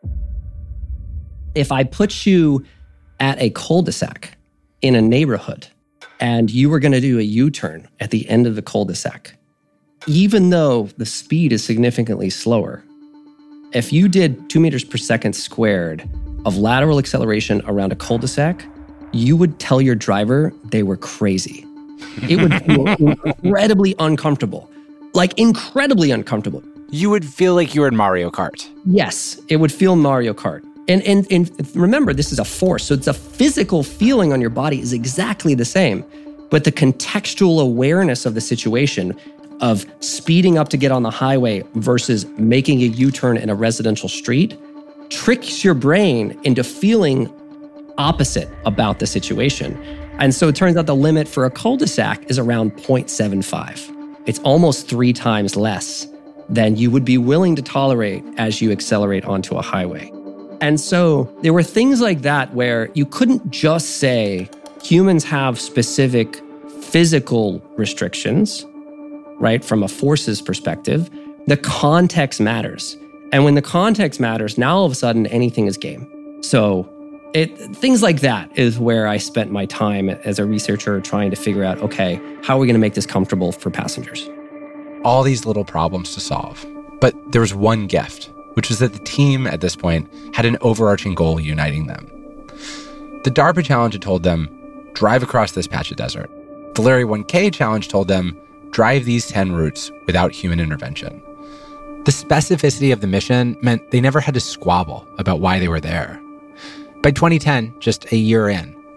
If I put you at a cul-de-sac in a neighborhood and you were going to do a U-turn at the end of the cul-de-sac, even though the speed is significantly slower, if you did two meters per second squared of lateral acceleration around a cul-de-sac, you would tell your driver they were crazy. It would feel incredibly uncomfortable, like incredibly uncomfortable. You would feel like you were in Mario Kart. Yes, it would feel Mario Kart. And, and, and remember, this is a force, so it's a physical feeling on your body is exactly the same. But the contextual awareness of the situation of speeding up to get on the highway versus making a U-turn in a residential street tricks your brain into feeling opposite about the situation. And so it turns out the limit for a cul-de-sac is around zero point seven five. It's almost three times less than you would be willing to tolerate as you accelerate onto a highway. And so there were things like that where you couldn't just say humans have specific physical restrictions, right? From a forces perspective, the context matters. And when the context matters, now all of a sudden anything is game. So it things like that is where I spent my time as a researcher trying to figure out, okay, how are we going to make this comfortable for passengers? All these little problems to solve. But there was one gift, which was that the team at this point had an overarching goal uniting them. The DARPA challenge had told them, drive across this patch of desert. The Larry one K challenge told them, drive these ten routes without human intervention. The specificity of the mission meant they never had to squabble about why they were there. By twenty ten, just a year in,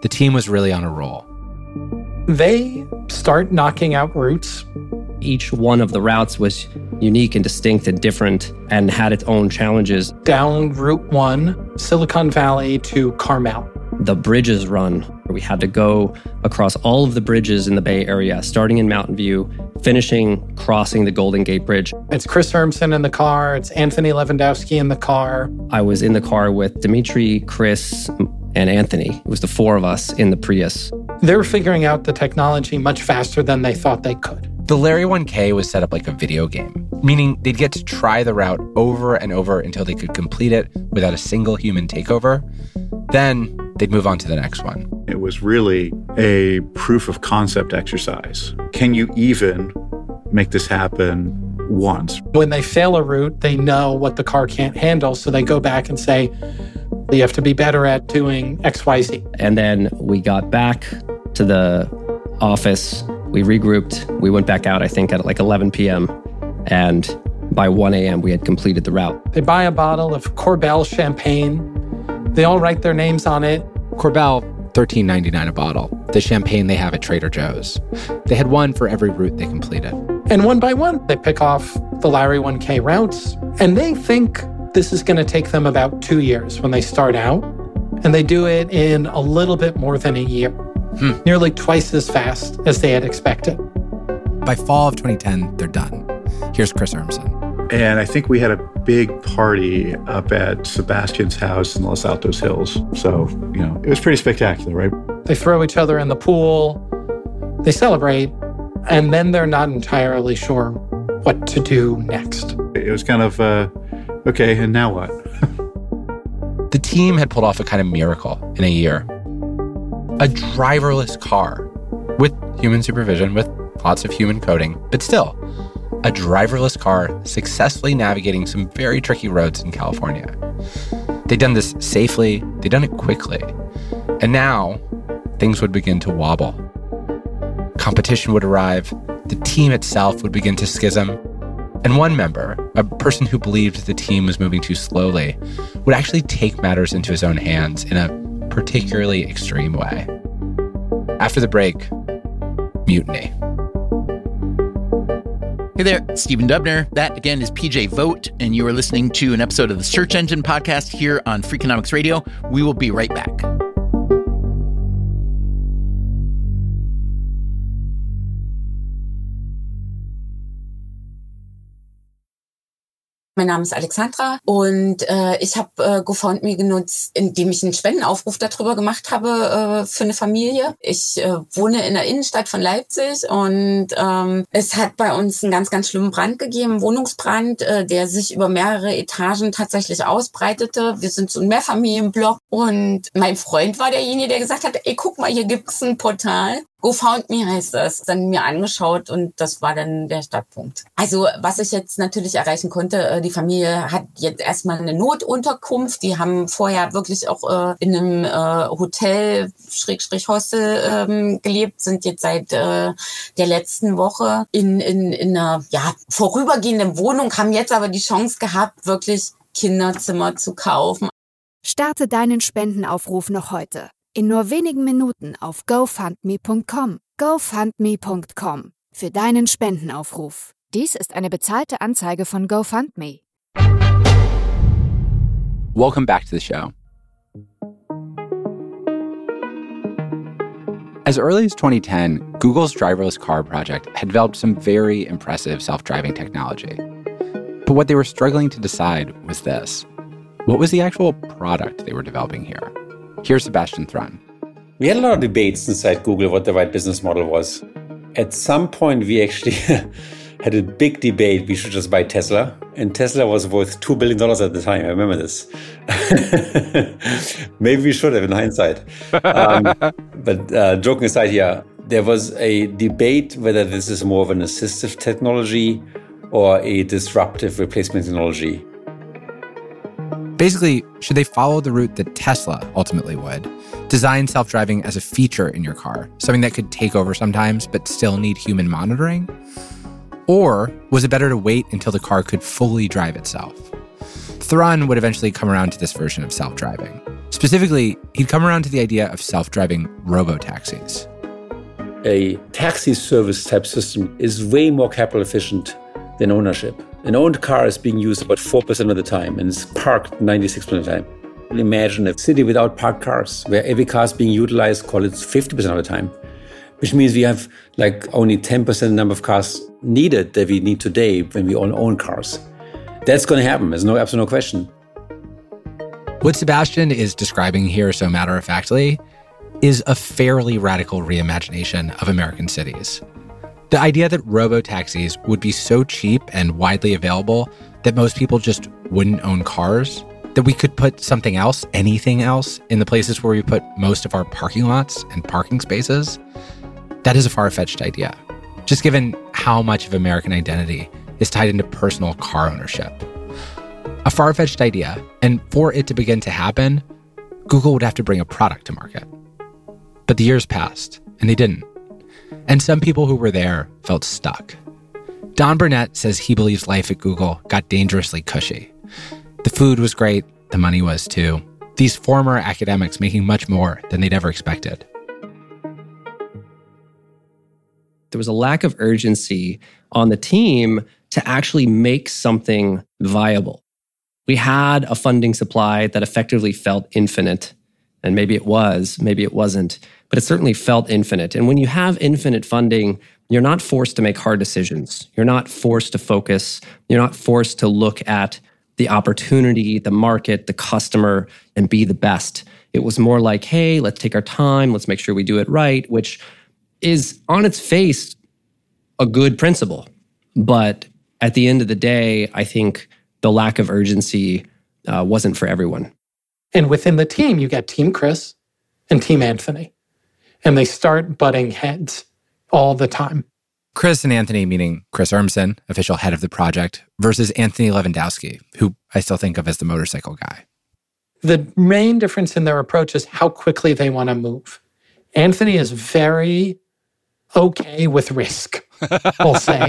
The team was really on a roll. They start knocking out routes. Each one of the routes was unique and distinct and different and had its own challenges. Down Route one, Silicon Valley to Carmel. The Bridges Run. We had to go across all of the bridges in the Bay Area, starting in Mountain View, finishing crossing the Golden Gate Bridge. It's Chris Urmson in the car. It's Anthony Lewandowski in the car. I was in the car with Dimitri, Chris, and Anthony. It was the four of us in the Prius. They were figuring out the technology much faster than they thought they could. The Larry one K was set up like a video game, meaning they'd get to try the route over and over until they could complete it without a single human takeover. Then they'd move on to the next one. It was really a proof of concept exercise. Can you even make this happen once? When they fail a route, they know what the car can't handle, so they go back and say, you have to be better at doing X Y Z. And then we got back to the office. We regrouped. We went back out, I think, at like eleven p.m. And by one a.m., we had completed the route. They buy a bottle of Corbel champagne. They all write their names on it. Corbel, thirteen ninety-nine a bottle. The champagne they have at Trader Joe's. They had one for every route they completed. And one by one, they pick off the Larry one K routes. And they think this is going to take them about two years when they start out. And they do it in a little bit more than a year. Hmm. Nearly twice as fast as they had expected. By fall of twenty ten, they're done. Here's Chris Urmson. And I think we had a big party up at Sebastian's house in the Los Altos Hills. So, you know, it was pretty spectacular, right? They throw each other in the pool. They celebrate. And then they're not entirely sure what to do next. It was kind of, uh, okay, and now what? The team had pulled off a kind of miracle in a year. A driverless car with human supervision, with lots of human coding, but still, a driverless car successfully navigating some very tricky roads in California. They'd done this safely, they'd done it quickly, and now things would begin to wobble. Competition would arrive, the team itself would begin to schism, and one member, a person who believed the team was moving too slowly, would actually take matters into his own hands in a particularly extreme way. After the break, mutiny. Hey there, Stephen Dubner. That, again, is P J Vogt, and you are listening to an episode of the Search Engine Podcast here on Freakonomics Radio. We will be right back. Mein Name ist Alexandra und äh, ich habe äh, GoFundMe genutzt, indem ich einen Spendenaufruf darüber gemacht habe äh, für eine Familie. Ich äh, wohne in der Innenstadt von Leipzig und ähm, es hat bei uns einen ganz, ganz schlimmen Brand gegeben, Wohnungsbrand, äh, der sich über mehrere Etagen tatsächlich ausbreitete. Wir sind so ein Mehrfamilienblock und mein Freund war derjenige, der gesagt hat, ey, guck mal, hier gibt's ein Portal. GoFundMe heißt das, dann mir angeschaut und das war dann der Startpunkt. Also was ich jetzt natürlich erreichen konnte, die Familie hat jetzt erstmal eine Notunterkunft. Die haben vorher wirklich auch äh, in einem äh, Hotel, Schrägstrich Hostel ähm, gelebt, sind jetzt seit äh, der letzten Woche in, in, in einer ja, vorübergehenden Wohnung, haben jetzt aber die Chance gehabt, wirklich Kinderzimmer zu kaufen. Starte deinen Spendenaufruf noch heute. In nur wenigen Minuten auf GoFundMe Punkt com. GoFundMe Punkt com. Für deinen Spendenaufruf. Dies ist eine bezahlte Anzeige von GoFundMe. Welcome back to the show. As early as twenty ten, Google's driverless car project had developed some very impressive self-driving technology. But what they were struggling to decide was this. What was the actual product they were developing here? Here's Sebastian Thrun. We had a lot of debates inside Google what the right business model was. At some point, we actually had a big debate. We should just buy Tesla. And Tesla was worth two billion dollars at the time. I remember this. Maybe we should have in hindsight. Um, but uh, joking aside here, there was a debate whether this is more of an assistive technology or a disruptive replacement technology. Basically, should they follow the route that Tesla ultimately would? Design self-driving as a feature in your car, something that could take over sometimes but still need human monitoring? Or was it better to wait until the car could fully drive itself? Thrun would eventually come around to this version of self-driving. Specifically, he'd come around to the idea of self-driving robo-taxis. A taxi service type system is way more capital efficient than ownership. An owned car is being used about four percent of the time and is parked ninety-six percent of the time. Imagine a city without parked cars, where every car is being utilized, call it fifty percent of the time, which means we have like only ten percent the number of cars needed that we need today when we all own cars. That's going to happen. There's no absolute no question. What Sebastian is describing here so matter-of-factly is a fairly radical reimagination of American cities. The idea that robo-taxis would be so cheap and widely available that most people just wouldn't own cars, that we could put something else, anything else, in the places where we put most of our parking lots and parking spaces, that is a far-fetched idea, just given how much of American identity is tied into personal car ownership. A far-fetched idea, and for it to begin to happen, Google would have to bring a product to market. But the years passed, and they didn't. And some people who were there felt stuck. Don Burnett says he believes life at Google got dangerously cushy. The food was great, the money was too. These former academics making much more than they'd ever expected. There was a lack of urgency on the team to actually make something viable. We had a funding supply that effectively felt infinite. And maybe it was, maybe it wasn't, but it certainly felt infinite. And when you have infinite funding, you're not forced to make hard decisions. You're not forced to focus. You're not forced to look at the opportunity, the market, the customer, and be the best. It was more like, hey, let's take our time. Let's make sure we do it right, which is on its face a good principle. But at the end of the day, I think the lack of urgency uh, wasn't for everyone. And within the team, you get Team Chris and Team Anthony. And they start butting heads all the time. Chris and Anthony, meaning Chris Urmson, official head of the project, versus Anthony Lewandowski, who I still think of as the motorcycle guy. The main difference in their approach is how quickly they want to move. Anthony is very okay with risk, we'll say.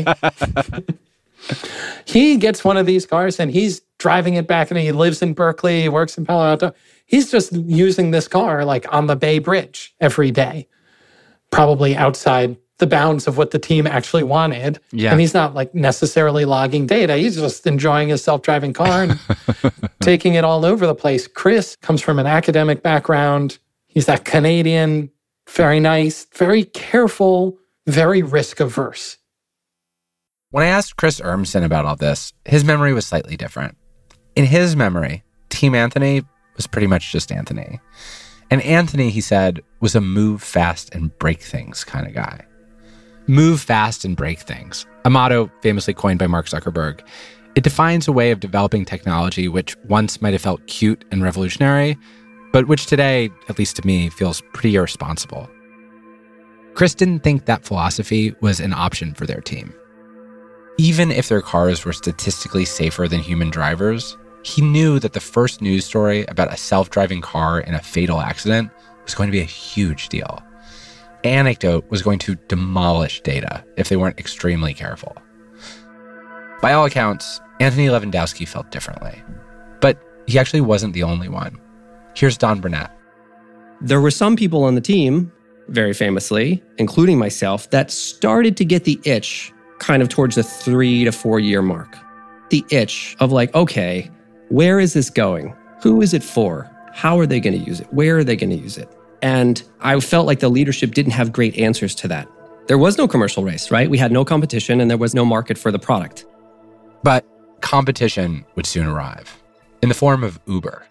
He gets one of these cars and he's driving it back, and he lives in Berkeley, he works in Palo Alto. He's just using this car like on the Bay Bridge every day, probably outside the bounds of what the team actually wanted. Yeah. And he's not like necessarily logging data. He's just enjoying his self-driving car and taking it all over the place. Chris comes from an academic background. He's that Canadian, very nice, very careful, very risk-averse. When I asked Chris Urmson about all this, his memory was slightly different. In his memory, Team Anthony was pretty much just Anthony. And Anthony, he said, was a move fast and break things kind of guy. Move fast and break things, a motto famously coined by Mark Zuckerberg. It defines a way of developing technology which once might have felt cute and revolutionary, but which today, at least to me, feels pretty irresponsible. Chris didn't think that philosophy was an option for their team. Even if their cars were statistically safer than human drivers, he knew that the first news story about a self-driving car in a fatal accident was going to be a huge deal. Anecdote was going to demolish data if they weren't extremely careful. By all accounts, Anthony Lewandowski felt differently. But he actually wasn't the only one. Here's Don Burnett. There were some people on the team, very famously, including myself, that started to get the itch kind of towards the three to four year mark. The itch of like, okay, where is this going? Who is it for? How are they going to use it? Where are they going to use it? And I felt like the leadership didn't have great answers to that. There was no commercial race, right? We had no competition and there was no market for the product. But competition would soon arrive in the form of Uber.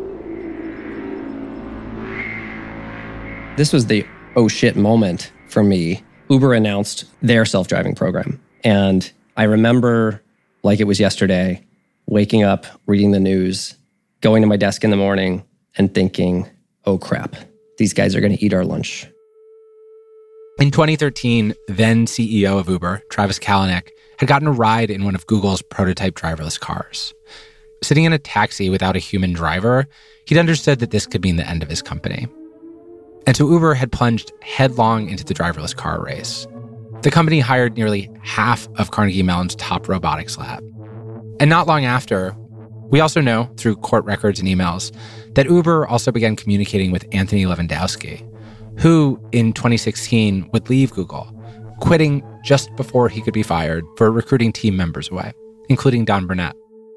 This was the oh shit moment for me. Uber announced their self-driving program. And I remember, like it was yesterday, waking up, reading the news, going to my desk in the morning and thinking, oh crap, these guys are going to eat our lunch. In twenty thirteen, then C E O of Uber, Travis Kalanick, had gotten a ride in one of Google's prototype driverless cars. Sitting in a taxi without a human driver, he'd understood that this could mean the end of his company. And so Uber had plunged headlong into the driverless car race. The company hired nearly half of Carnegie Mellon's top robotics lab. And not long after, We also know, through court records and emails, that Uber also began communicating with Anthony Levandowski, who, in twenty sixteen, would leave Google, quitting just before he could be fired for recruiting team members away, including Don Burnett.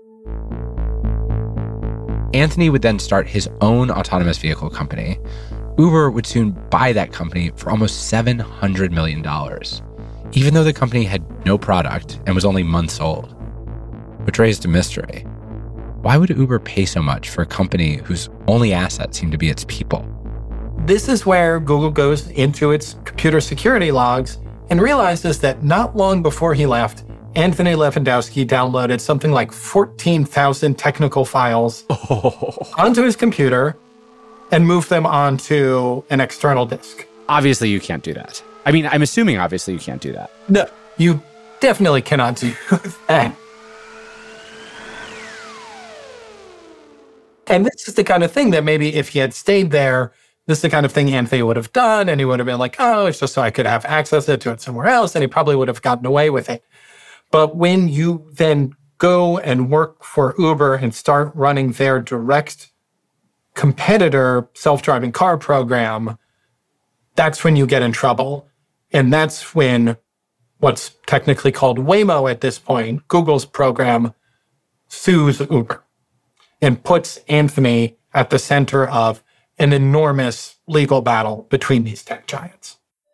Anthony would then start his own autonomous vehicle company. Uber would soon buy that company for almost seven hundred million dollars, even though the company had no product and was only months old. Which raised a mystery. Why would Uber pay so much for a company whose only asset seemed to be its people? This is where Google goes into its computer security logs and realizes that not long before he left, Anthony Levandowski downloaded something like fourteen thousand technical files oh. onto his computer and moved them onto an external disk. Obviously, you can't do that. I mean, I'm assuming obviously you can't do that. No, you definitely cannot do that. And this is the kind of thing that maybe if he had stayed there, this is the kind of thing Anthony would have done, and he would have been like, oh, it's just so I could have access to it somewhere else, and he probably would have gotten away with it. But when you then go and work for Uber and start running their direct competitor self-driving car program, that's when you get in trouble. And that's when what's technically called Waymo at this point, Google's program, sues Uber and puts Anthony at the center of an enormous legal battle between these tech giants.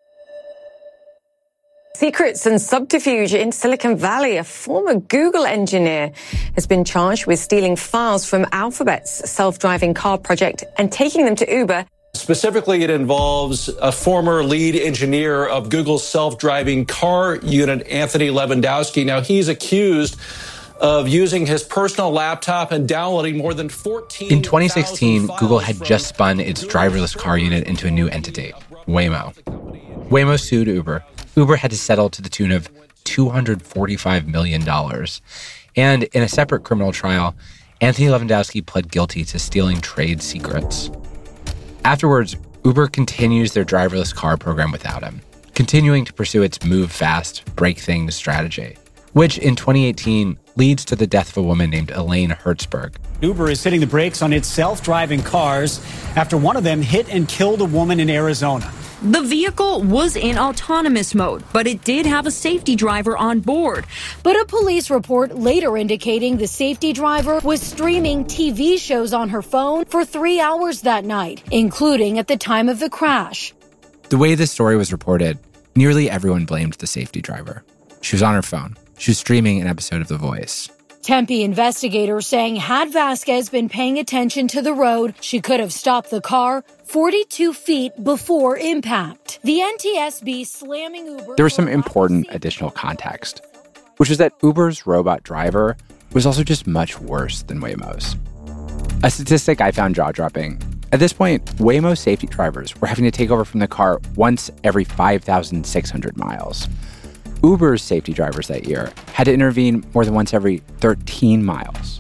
Secrets and subterfuge in Silicon Valley. A former Google engineer has been charged with stealing files from Alphabet's self-driving car project and taking them to Uber. Specifically, it involves a former lead engineer of Google's self-driving car unit, Anthony Levandowski. Now, he's accused of using his personal laptop and downloading more than fourteen In twenty sixteen, Google had just spun its driverless car unit into a new entity, Waymo. Waymo sued Uber. Uber had to settle to the tune of two hundred forty-five million dollars. And in a separate criminal trial, Anthony Levandowski pled guilty to stealing trade secrets. Afterwards, Uber continues their driverless car program without him, continuing to pursue its move fast, break things strategy, which in twenty eighteen leads to the death of a woman named Elaine Hertzberg. Uber is hitting the brakes on its self-driving cars after one of them hit and killed a woman in Arizona. The vehicle was in autonomous mode, but it did have a safety driver on board. But a police report later indicating the safety driver was streaming T V shows on her phone for three hours that night, including at the time of the crash. The way this story was reported, nearly everyone blamed the safety driver. She was on her phone. She was streaming an episode of The Voice. Tempe investigators saying had Vasquez been paying attention to the road, she could have stopped the car forty-two feet before impact. The N T S B slamming Uber... There was some important additional context, which was that Uber's robot driver was also just much worse than Waymo's. A statistic I found jaw-dropping. At this point, Waymo safety drivers were having to take over from the car once every five thousand six hundred miles. Uber's safety drivers that year had to intervene more than once every thirteen miles.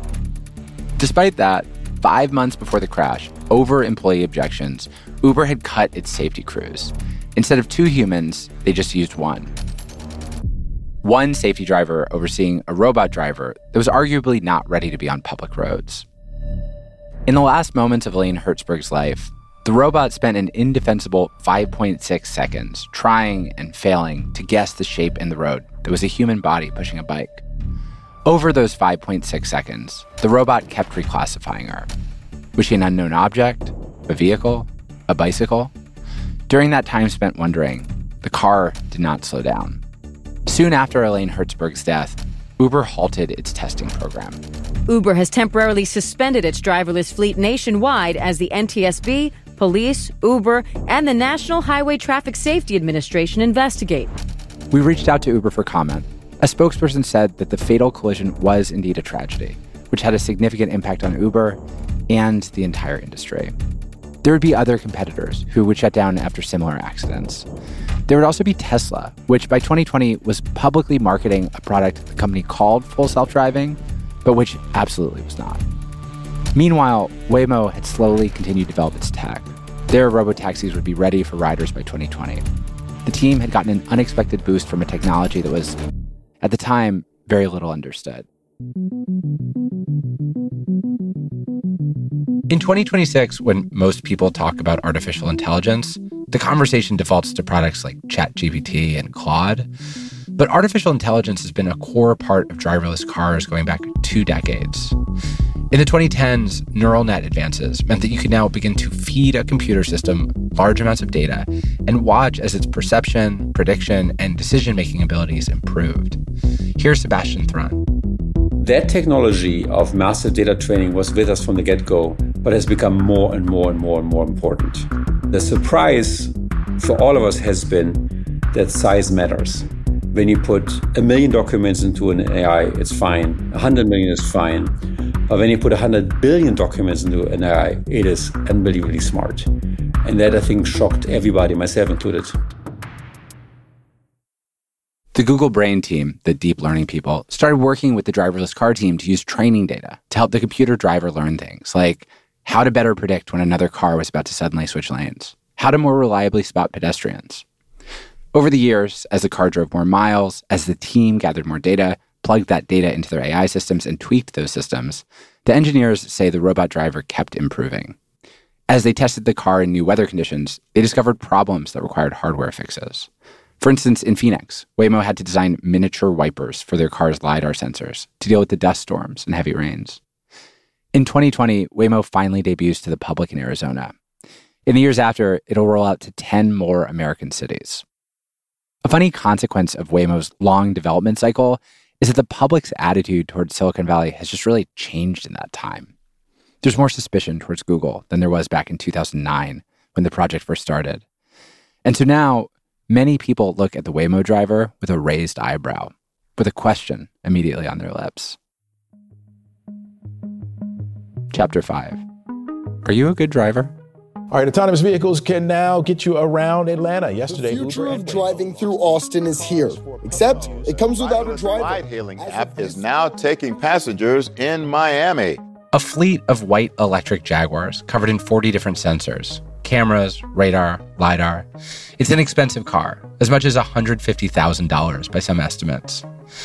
Despite that, five months before the crash, over employee objections, Uber had cut its safety crews. Instead of two humans, they just used one. One safety driver overseeing a robot driver that was arguably not ready to be on public roads. In the last moments of Elaine Hertzberg's life, the robot spent an indefensible five point six seconds trying and failing to guess the shape in the road that was a human body pushing a bike. Over those five point six seconds, the robot kept reclassifying her. Was she an unknown object, a vehicle, a bicycle? During that time spent wondering, the car did not slow down. Soon after Elaine Hertzberg's death, Uber halted its testing program. Uber has temporarily suspended its driverless fleet nationwide as the N T S B, police, Uber, and the National Highway Traffic Safety Administration investigate. We reached out to Uber for comment. A spokesperson said that the fatal collision was indeed a tragedy, which had a significant impact on Uber and the entire industry. There would be other competitors who would shut down after similar accidents. There would also be Tesla, which by twenty twenty was publicly marketing a product the company called full self-driving, but which absolutely was not. Meanwhile, Waymo had slowly continued to develop its tech. Their robotaxis would be ready for riders by twenty twenty. The team had gotten an unexpected boost from a technology that was, at the time, very little understood. In twenty twenty-six, when most people talk about artificial intelligence, the conversation defaults to products like ChatGPT and Claude. But artificial intelligence has been a core part of driverless cars going back two decades. In the twenty tens, neural net advances meant that you could now begin to feed a computer system large amounts of data and watch as its perception, prediction, and decision-making abilities improved. Here's Sebastian Thrun. That technology of massive data training was with us from the get-go, but has become more and more and more and more important. The surprise for all of us has been that size matters. When you put a million documents into an A I, it's fine. A hundred million is fine. But when you put a hundred billion documents into an A I, it is unbelievably smart. And that, I think, shocked everybody, myself included. The Google Brain team, the deep learning people, started working with the driverless car team to use training data to help the computer driver learn things like how to better predict when another car was about to suddenly switch lanes, how to more reliably spot pedestrians. Over the years, as the car drove more miles, as the team gathered more data, plugged that data into their A I systems, and tweaked those systems, the engineers say the robot driver kept improving. As they tested the car in new weather conditions, they discovered problems that required hardware fixes. For instance, in Phoenix, Waymo had to design miniature wipers for their car's LiDAR sensors to deal with the dust storms and heavy rains. In twenty twenty, Waymo finally debuts to the public in Arizona. In the years after, it'll roll out to ten more American cities. A funny consequence of Waymo's long development cycle is that the public's attitude towards Silicon Valley has just really changed in that time. There's more suspicion towards Google than there was back in two thousand nine when the project first started. And so now, many people look at the Waymo driver with a raised eyebrow, with a question immediately on their lips. Chapter five. Are you a good driver? All right, autonomous vehicles can now get you around Atlanta. Yesterday, the future Uber of driving through Austin is here, except it comes without a driver. The ride-hailing app is now taking passengers in Miami. A fleet of white electric Jaguars covered in forty different sensors, cameras, radar, LiDAR. It's an expensive car, as much as one hundred fifty thousand dollars by some estimates.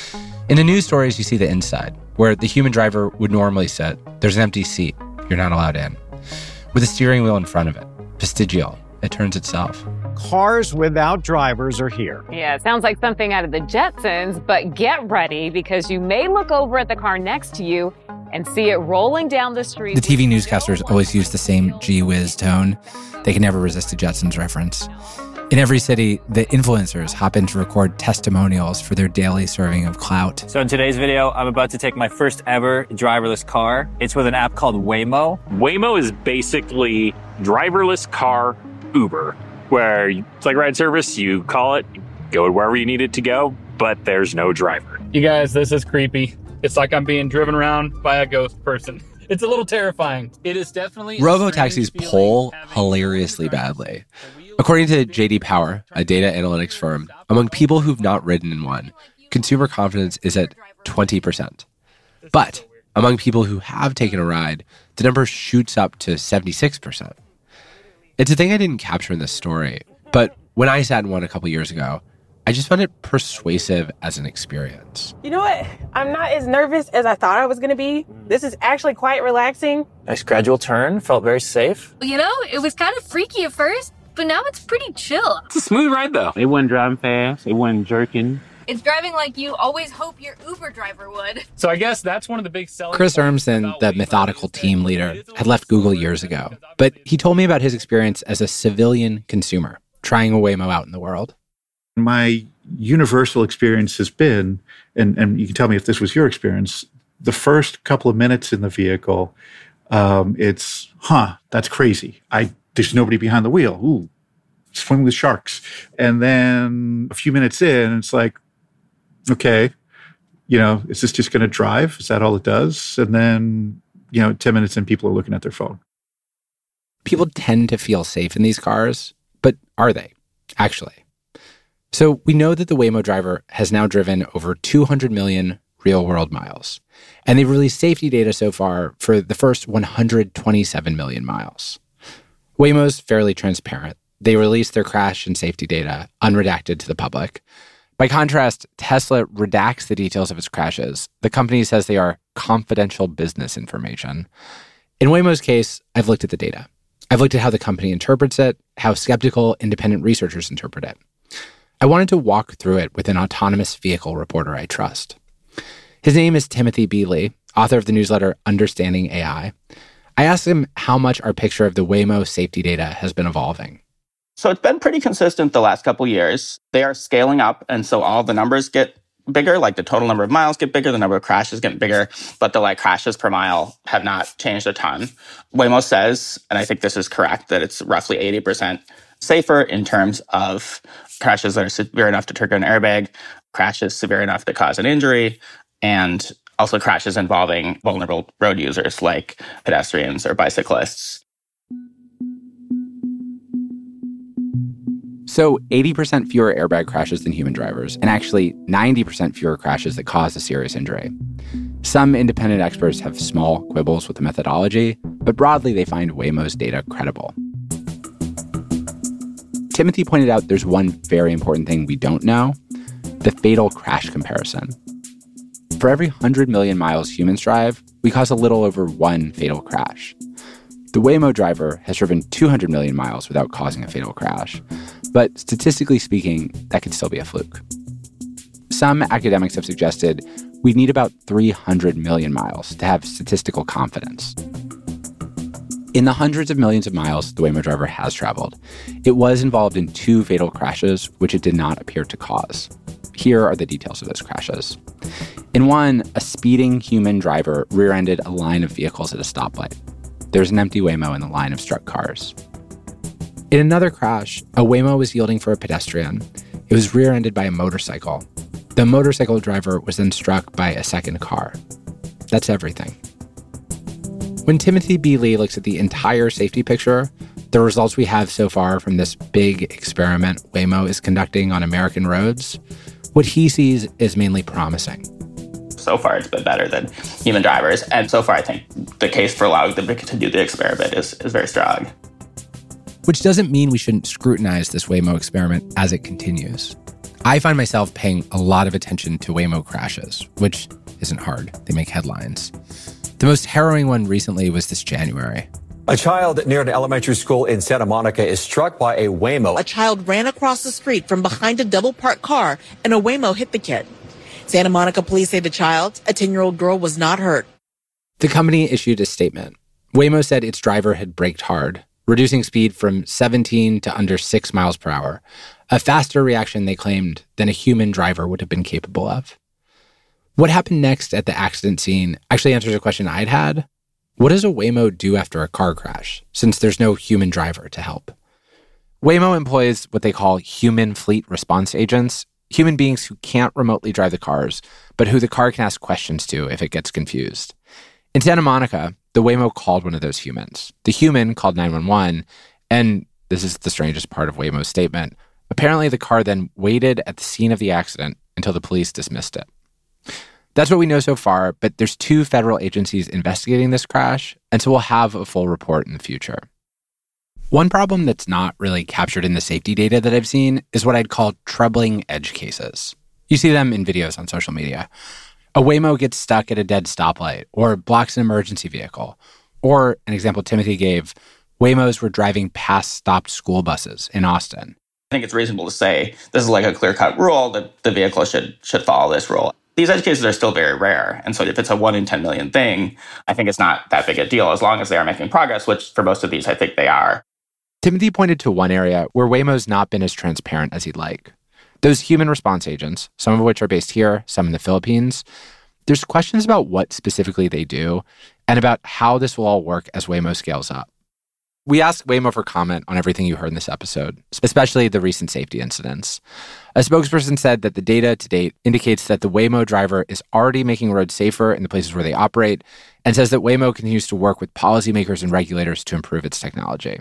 In the news stories, you see the inside, where the human driver would normally sit. There's an empty seat. You're not allowed in. With a steering wheel in front of it. Vestigial. It turns itself. Cars without drivers are here. Yeah, it sounds like something out of the Jetsons, but get ready because you may look over at the car next to you and see it rolling down the street. The T V newscasters always use the same gee whiz tone. They can never resist a Jetsons reference. In every city, the influencers hop in to record testimonials for their daily serving of clout. So in today's video, I'm about to take my first ever driverless car. It's with an app called Waymo. Waymo is basically driverless car Uber, where it's like ride service, you call it, go wherever you need it to go, but there's no driver. You guys, this is creepy. It's like I'm being driven around by a ghost person. It's a little terrifying. It is definitely Robo-taxis poll hilariously badly. According to J D Power, a data analytics firm, among people who've not ridden in one, consumer confidence is at twenty percent. But among people who have taken a ride, the number shoots up to seventy-six percent. It's a thing I didn't capture in this story, but when I sat in one a couple years ago, I just found it persuasive as an experience. You know what? I'm not as nervous as I thought I was going to be. This is actually quite relaxing. Nice gradual turn, felt very safe. You know, it was kind of freaky at first, but now it's pretty chill. It's a smooth ride, though. It wasn't driving fast. It wasn't jerking. It's driving like you always hope your Uber driver would. So I guess that's one of the big selling Chris Urmson, the methodical team leader, had left Google years ago, but he told me about his experience as a civilian consumer, trying a Waymo out in the world. My universal experience has been, and, and you can tell me if this was your experience, the first couple of minutes in the vehicle, um, it's, huh, that's crazy. I There's nobody behind the wheel. Ooh, swim with sharks. And then a few minutes in, it's like, okay, you know, is this just going to drive? Is that all it does? And then, you know, ten minutes in, people are looking at their phone. People tend to feel safe in these cars, but are they, actually? So we know that the Waymo driver has now driven over two hundred million real-world miles, and they've released safety data so far for the first one hundred twenty-seven million miles. Waymo's fairly transparent. They release their crash and safety data unredacted to the public. By contrast, Tesla redacts the details of its crashes. The company says they are confidential business information. In Waymo's case, I've looked at the data. I've looked at how the company interprets it, how skeptical independent researchers interpret it. I wanted to walk through it with an autonomous vehicle reporter I trust. His name is Timothy B. Lee, author of the newsletter Understanding A I. I asked him how much our picture of the Waymo safety data has been evolving. So it's been pretty consistent the last couple of years. They are scaling up, and so all the numbers get bigger, like the total number of miles get bigger, the number of crashes get bigger, but the like crashes per mile have not changed a ton. Waymo says, and I think this is correct, that it's roughly eighty percent safer in terms of crashes that are severe enough to trigger an airbag, crashes severe enough to cause an injury, and also crashes involving vulnerable road users like pedestrians or bicyclists. So eighty percent fewer airbag crashes than human drivers, and actually ninety percent fewer crashes that cause a serious injury. Some independent experts have small quibbles with the methodology, but broadly they find Waymo's data credible. Timothy pointed out there's one very important thing we don't know: the fatal crash comparison. For every one hundred million miles humans drive, we cause a little over one fatal crash. The Waymo driver has driven two hundred million miles without causing a fatal crash. But statistically speaking, that could still be a fluke. Some academics have suggested we need about three hundred million miles to have statistical confidence. In the hundreds of millions of miles the Waymo driver has traveled, it was involved in two fatal crashes, which it did not appear to cause. Here are the details of those crashes. In one, a speeding human driver rear-ended a line of vehicles at a stoplight. There's an empty Waymo in the line of struck cars. In another crash, a Waymo was yielding for a pedestrian. It was rear-ended by a motorcycle. The motorcycle driver was then struck by a second car. That's everything. When Timothy B. Lee looks at the entire safety picture, the results we have so far from this big experiment Waymo is conducting on American roads, what he sees is mainly promising. So far, it's been better than human drivers. And so far, I think the case for allowing them to do the experiment is, is very strong. Which doesn't mean we shouldn't scrutinize this Waymo experiment as it continues. I find myself paying a lot of attention to Waymo crashes, which isn't hard. They make headlines. The most harrowing one recently was this January. A child near an elementary school in Santa Monica is struck by a Waymo. A child ran across the street from behind a double-parked car, and a Waymo hit the kid. Santa Monica police say the child, a ten-year-old girl, was not hurt. The company issued a statement. Waymo said its driver had braked hard, reducing speed from seventeen to under six miles per hour, a faster reaction, they claimed, than a human driver would have been capable of. What happened next at the accident scene actually answers a question I'd had. What does a Waymo do after a car crash, since there's no human driver to help? Waymo employs what they call human fleet response agents, human beings who can't remotely drive the cars, but who the car can ask questions to if it gets confused. In Santa Monica, the Waymo called one of those humans. The human called nine one one, and this is the strangest part of Waymo's statement. Apparently, the car then waited at the scene of the accident until the police dismissed it. That's what we know so far, but there's two federal agencies investigating this crash, and so we'll have a full report in the future. One problem that's not really captured in the safety data that I've seen is what I'd call troubling edge cases. You see them in videos on social media. A Waymo gets stuck at a dead stoplight or blocks an emergency vehicle. Or, an example Timothy gave, Waymos were driving past stopped school buses in Austin. I think it's reasonable to say this is like a clear-cut rule that the vehicle should should follow this rule. These edge cases are still very rare. And so if it's a one in ten million thing, I think it's not that big a deal as long as they are making progress, which for most of these, I think they are. Timothy pointed to one area where Waymo's not been as transparent as he'd like. Those human response agents, some of which are based here, some in the Philippines, there's questions about what specifically they do and about how this will all work as Waymo scales up. We asked Waymo for comment on everything you heard in this episode, especially the recent safety incidents. A spokesperson said that the data to date indicates that the Waymo driver is already making roads safer in the places where they operate, and says that Waymo continues to work with policymakers and regulators to improve its technology.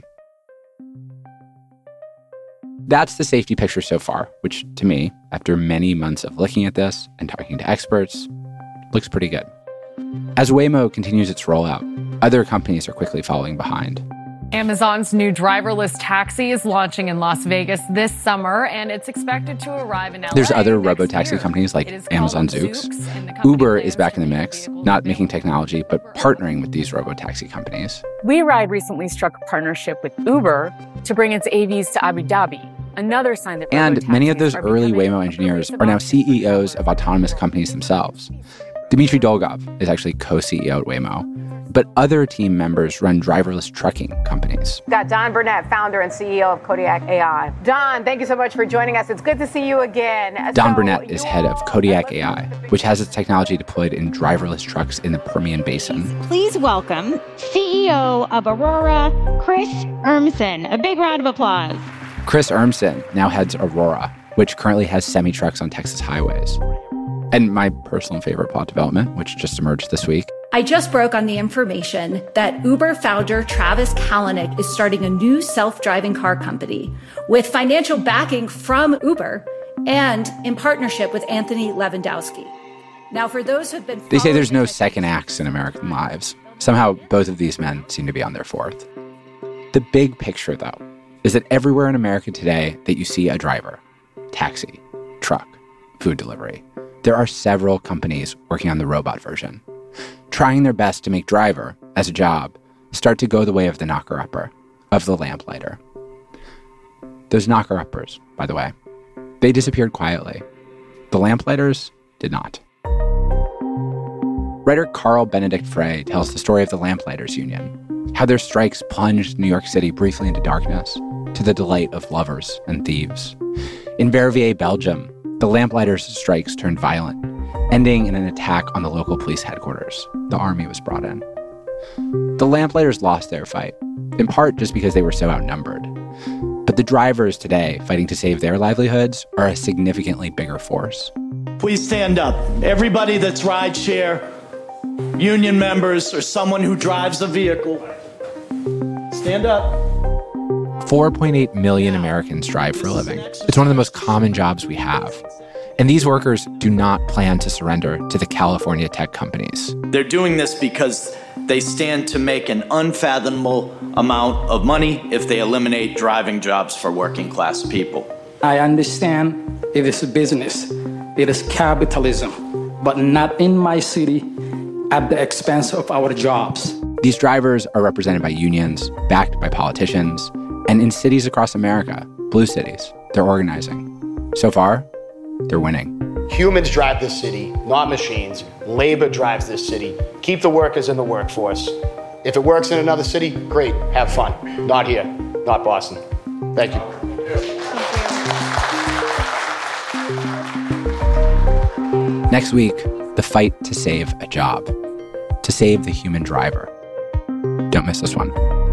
That's the safety picture so far, which to me, after many months of looking at this and talking to experts, looks pretty good. As Waymo continues its rollout, other companies are quickly following behind. Amazon's new driverless taxi is launching in Las Vegas this summer, and it's expected to arrive in L A. There's other robo-taxi companies like Amazon Zoox. Uber is back in the mix, not making technology, but partnering with these robo-taxi companies. WeRide recently struck a partnership with Uber to bring its A Vs to Abu Dhabi. Another sign that And many of those early Waymo engineers are now C E Os of autonomous companies themselves. Dmitry Dolgov is actually co-C E O at Waymo, but other team members run driverless trucking companies. Got Don Burnett, founder and C E O of Kodiak A I. Don, thank you so much for joining us. It's good to see you again. Don so Burnett is head of Kodiak A I, which has its technology deployed in driverless trucks in the Permian Basin. Please welcome C E O of Aurora, Chris Urmson. A big round of applause. Chris Urmson now heads Aurora, which currently has semi-trucks on Texas highways. And my personal favorite plot development, which just emerged this week. I just broke on the information that Uber founder Travis Kalanick is starting a new self-driving car company with financial backing from Uber and in partnership with Anthony Lewandowski. Now, for those who've been... They say there's no second acts in American lives. Somehow, both of these men seem to be on their fourth. The big picture, though, is that everywhere in America today that you see a driver, taxi, truck, food delivery, there are several companies working on the robot version, trying their best to make driver, as a job, start to go the way of the knocker-upper, of the lamplighter. Those knocker-uppers, by the way, they disappeared quietly. The lamplighters did not. Writer Carl Benedict Frey tells the story of the Lamplighters Union, how their strikes plunged New York City briefly into darkness, to the delight of lovers and thieves. In Verviers, Belgium, the Lamplighters' strikes turned violent, ending in an attack on the local police headquarters. The army was brought in. The Lamplighters lost their fight, in part just because they were so outnumbered. But the drivers today, fighting to save their livelihoods, are a significantly bigger force. Please stand up. Everybody that's rideshare, union members, or someone who drives a vehicle, stand up. four point eight million Americans drive for a living. It's one of the most common jobs we have. And these workers do not plan to surrender to the California tech companies. They're doing this because they stand to make an unfathomable amount of money if they eliminate driving jobs for working class people. I understand it is a business. It is capitalism, but not in my city at the expense of our jobs. These drivers are represented by unions, backed by politicians, and in cities across America, blue cities, they're organizing. So far, they're winning. Humans drive this city, not machines. Labor drives this city. Keep the workers in the workforce. If it works in another city, great, have fun. Not here, not Boston. Thank you. Next week, the fight to save a job, to save the human driver. Don't miss this one.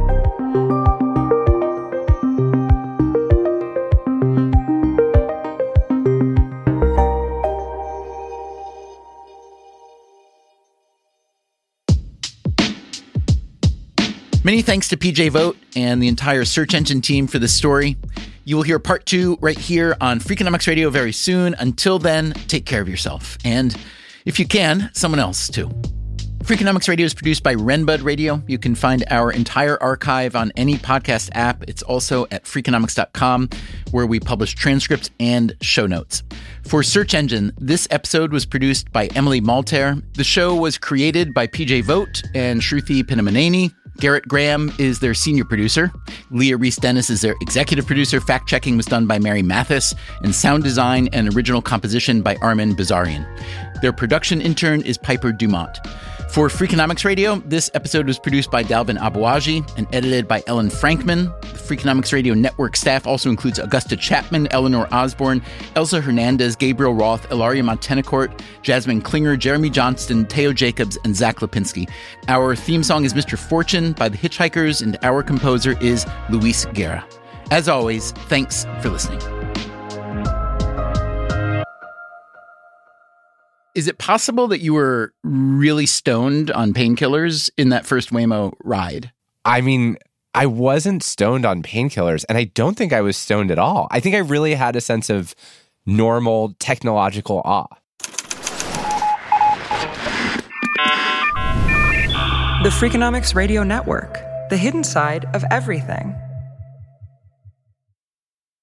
Many thanks to P J Vogt and the entire search engine team for this story. You will hear part two right here on Freakonomics Radio very soon. Until then, take care of yourself. And if you can, someone else too. Freakonomics Radio is produced by Renbud Radio. You can find our entire archive on any podcast app. It's also at freakonomics dot com, where we publish transcripts and show notes. For Search Engine, this episode was produced by Emily Malter. The show was created by P J Vogt and Shruti Pinamaneni. Garrett Graham is their senior producer. Leah Reese-Dennis is their executive producer. Fact-checking was done by Mary Mathis, and sound design and original composition by Armin Bazarian. Their production intern is Piper Dumont. For Freakonomics Radio, this episode was produced by Dalvin Abuaji and edited by Ellen Frankman. The Freakonomics Radio network staff also includes Augusta Chapman, Eleanor Osborne, Elsa Hernandez, Gabriel Roth, Ilaria Montenacourt, Jasmine Klinger, Jeremy Johnston, Teo Jacobs, and Zach Lipinski. Our theme song is Mister Fortune by The Hitchhikers, and our composer is Luis Guerra. As always, thanks for listening. Is it possible that you were really stoned on painkillers in that first Waymo ride? I mean, I wasn't stoned on painkillers, and I don't think I was stoned at all. I think I really had a sense of normal technological awe. The Freakonomics Radio Network, The hidden side of everything.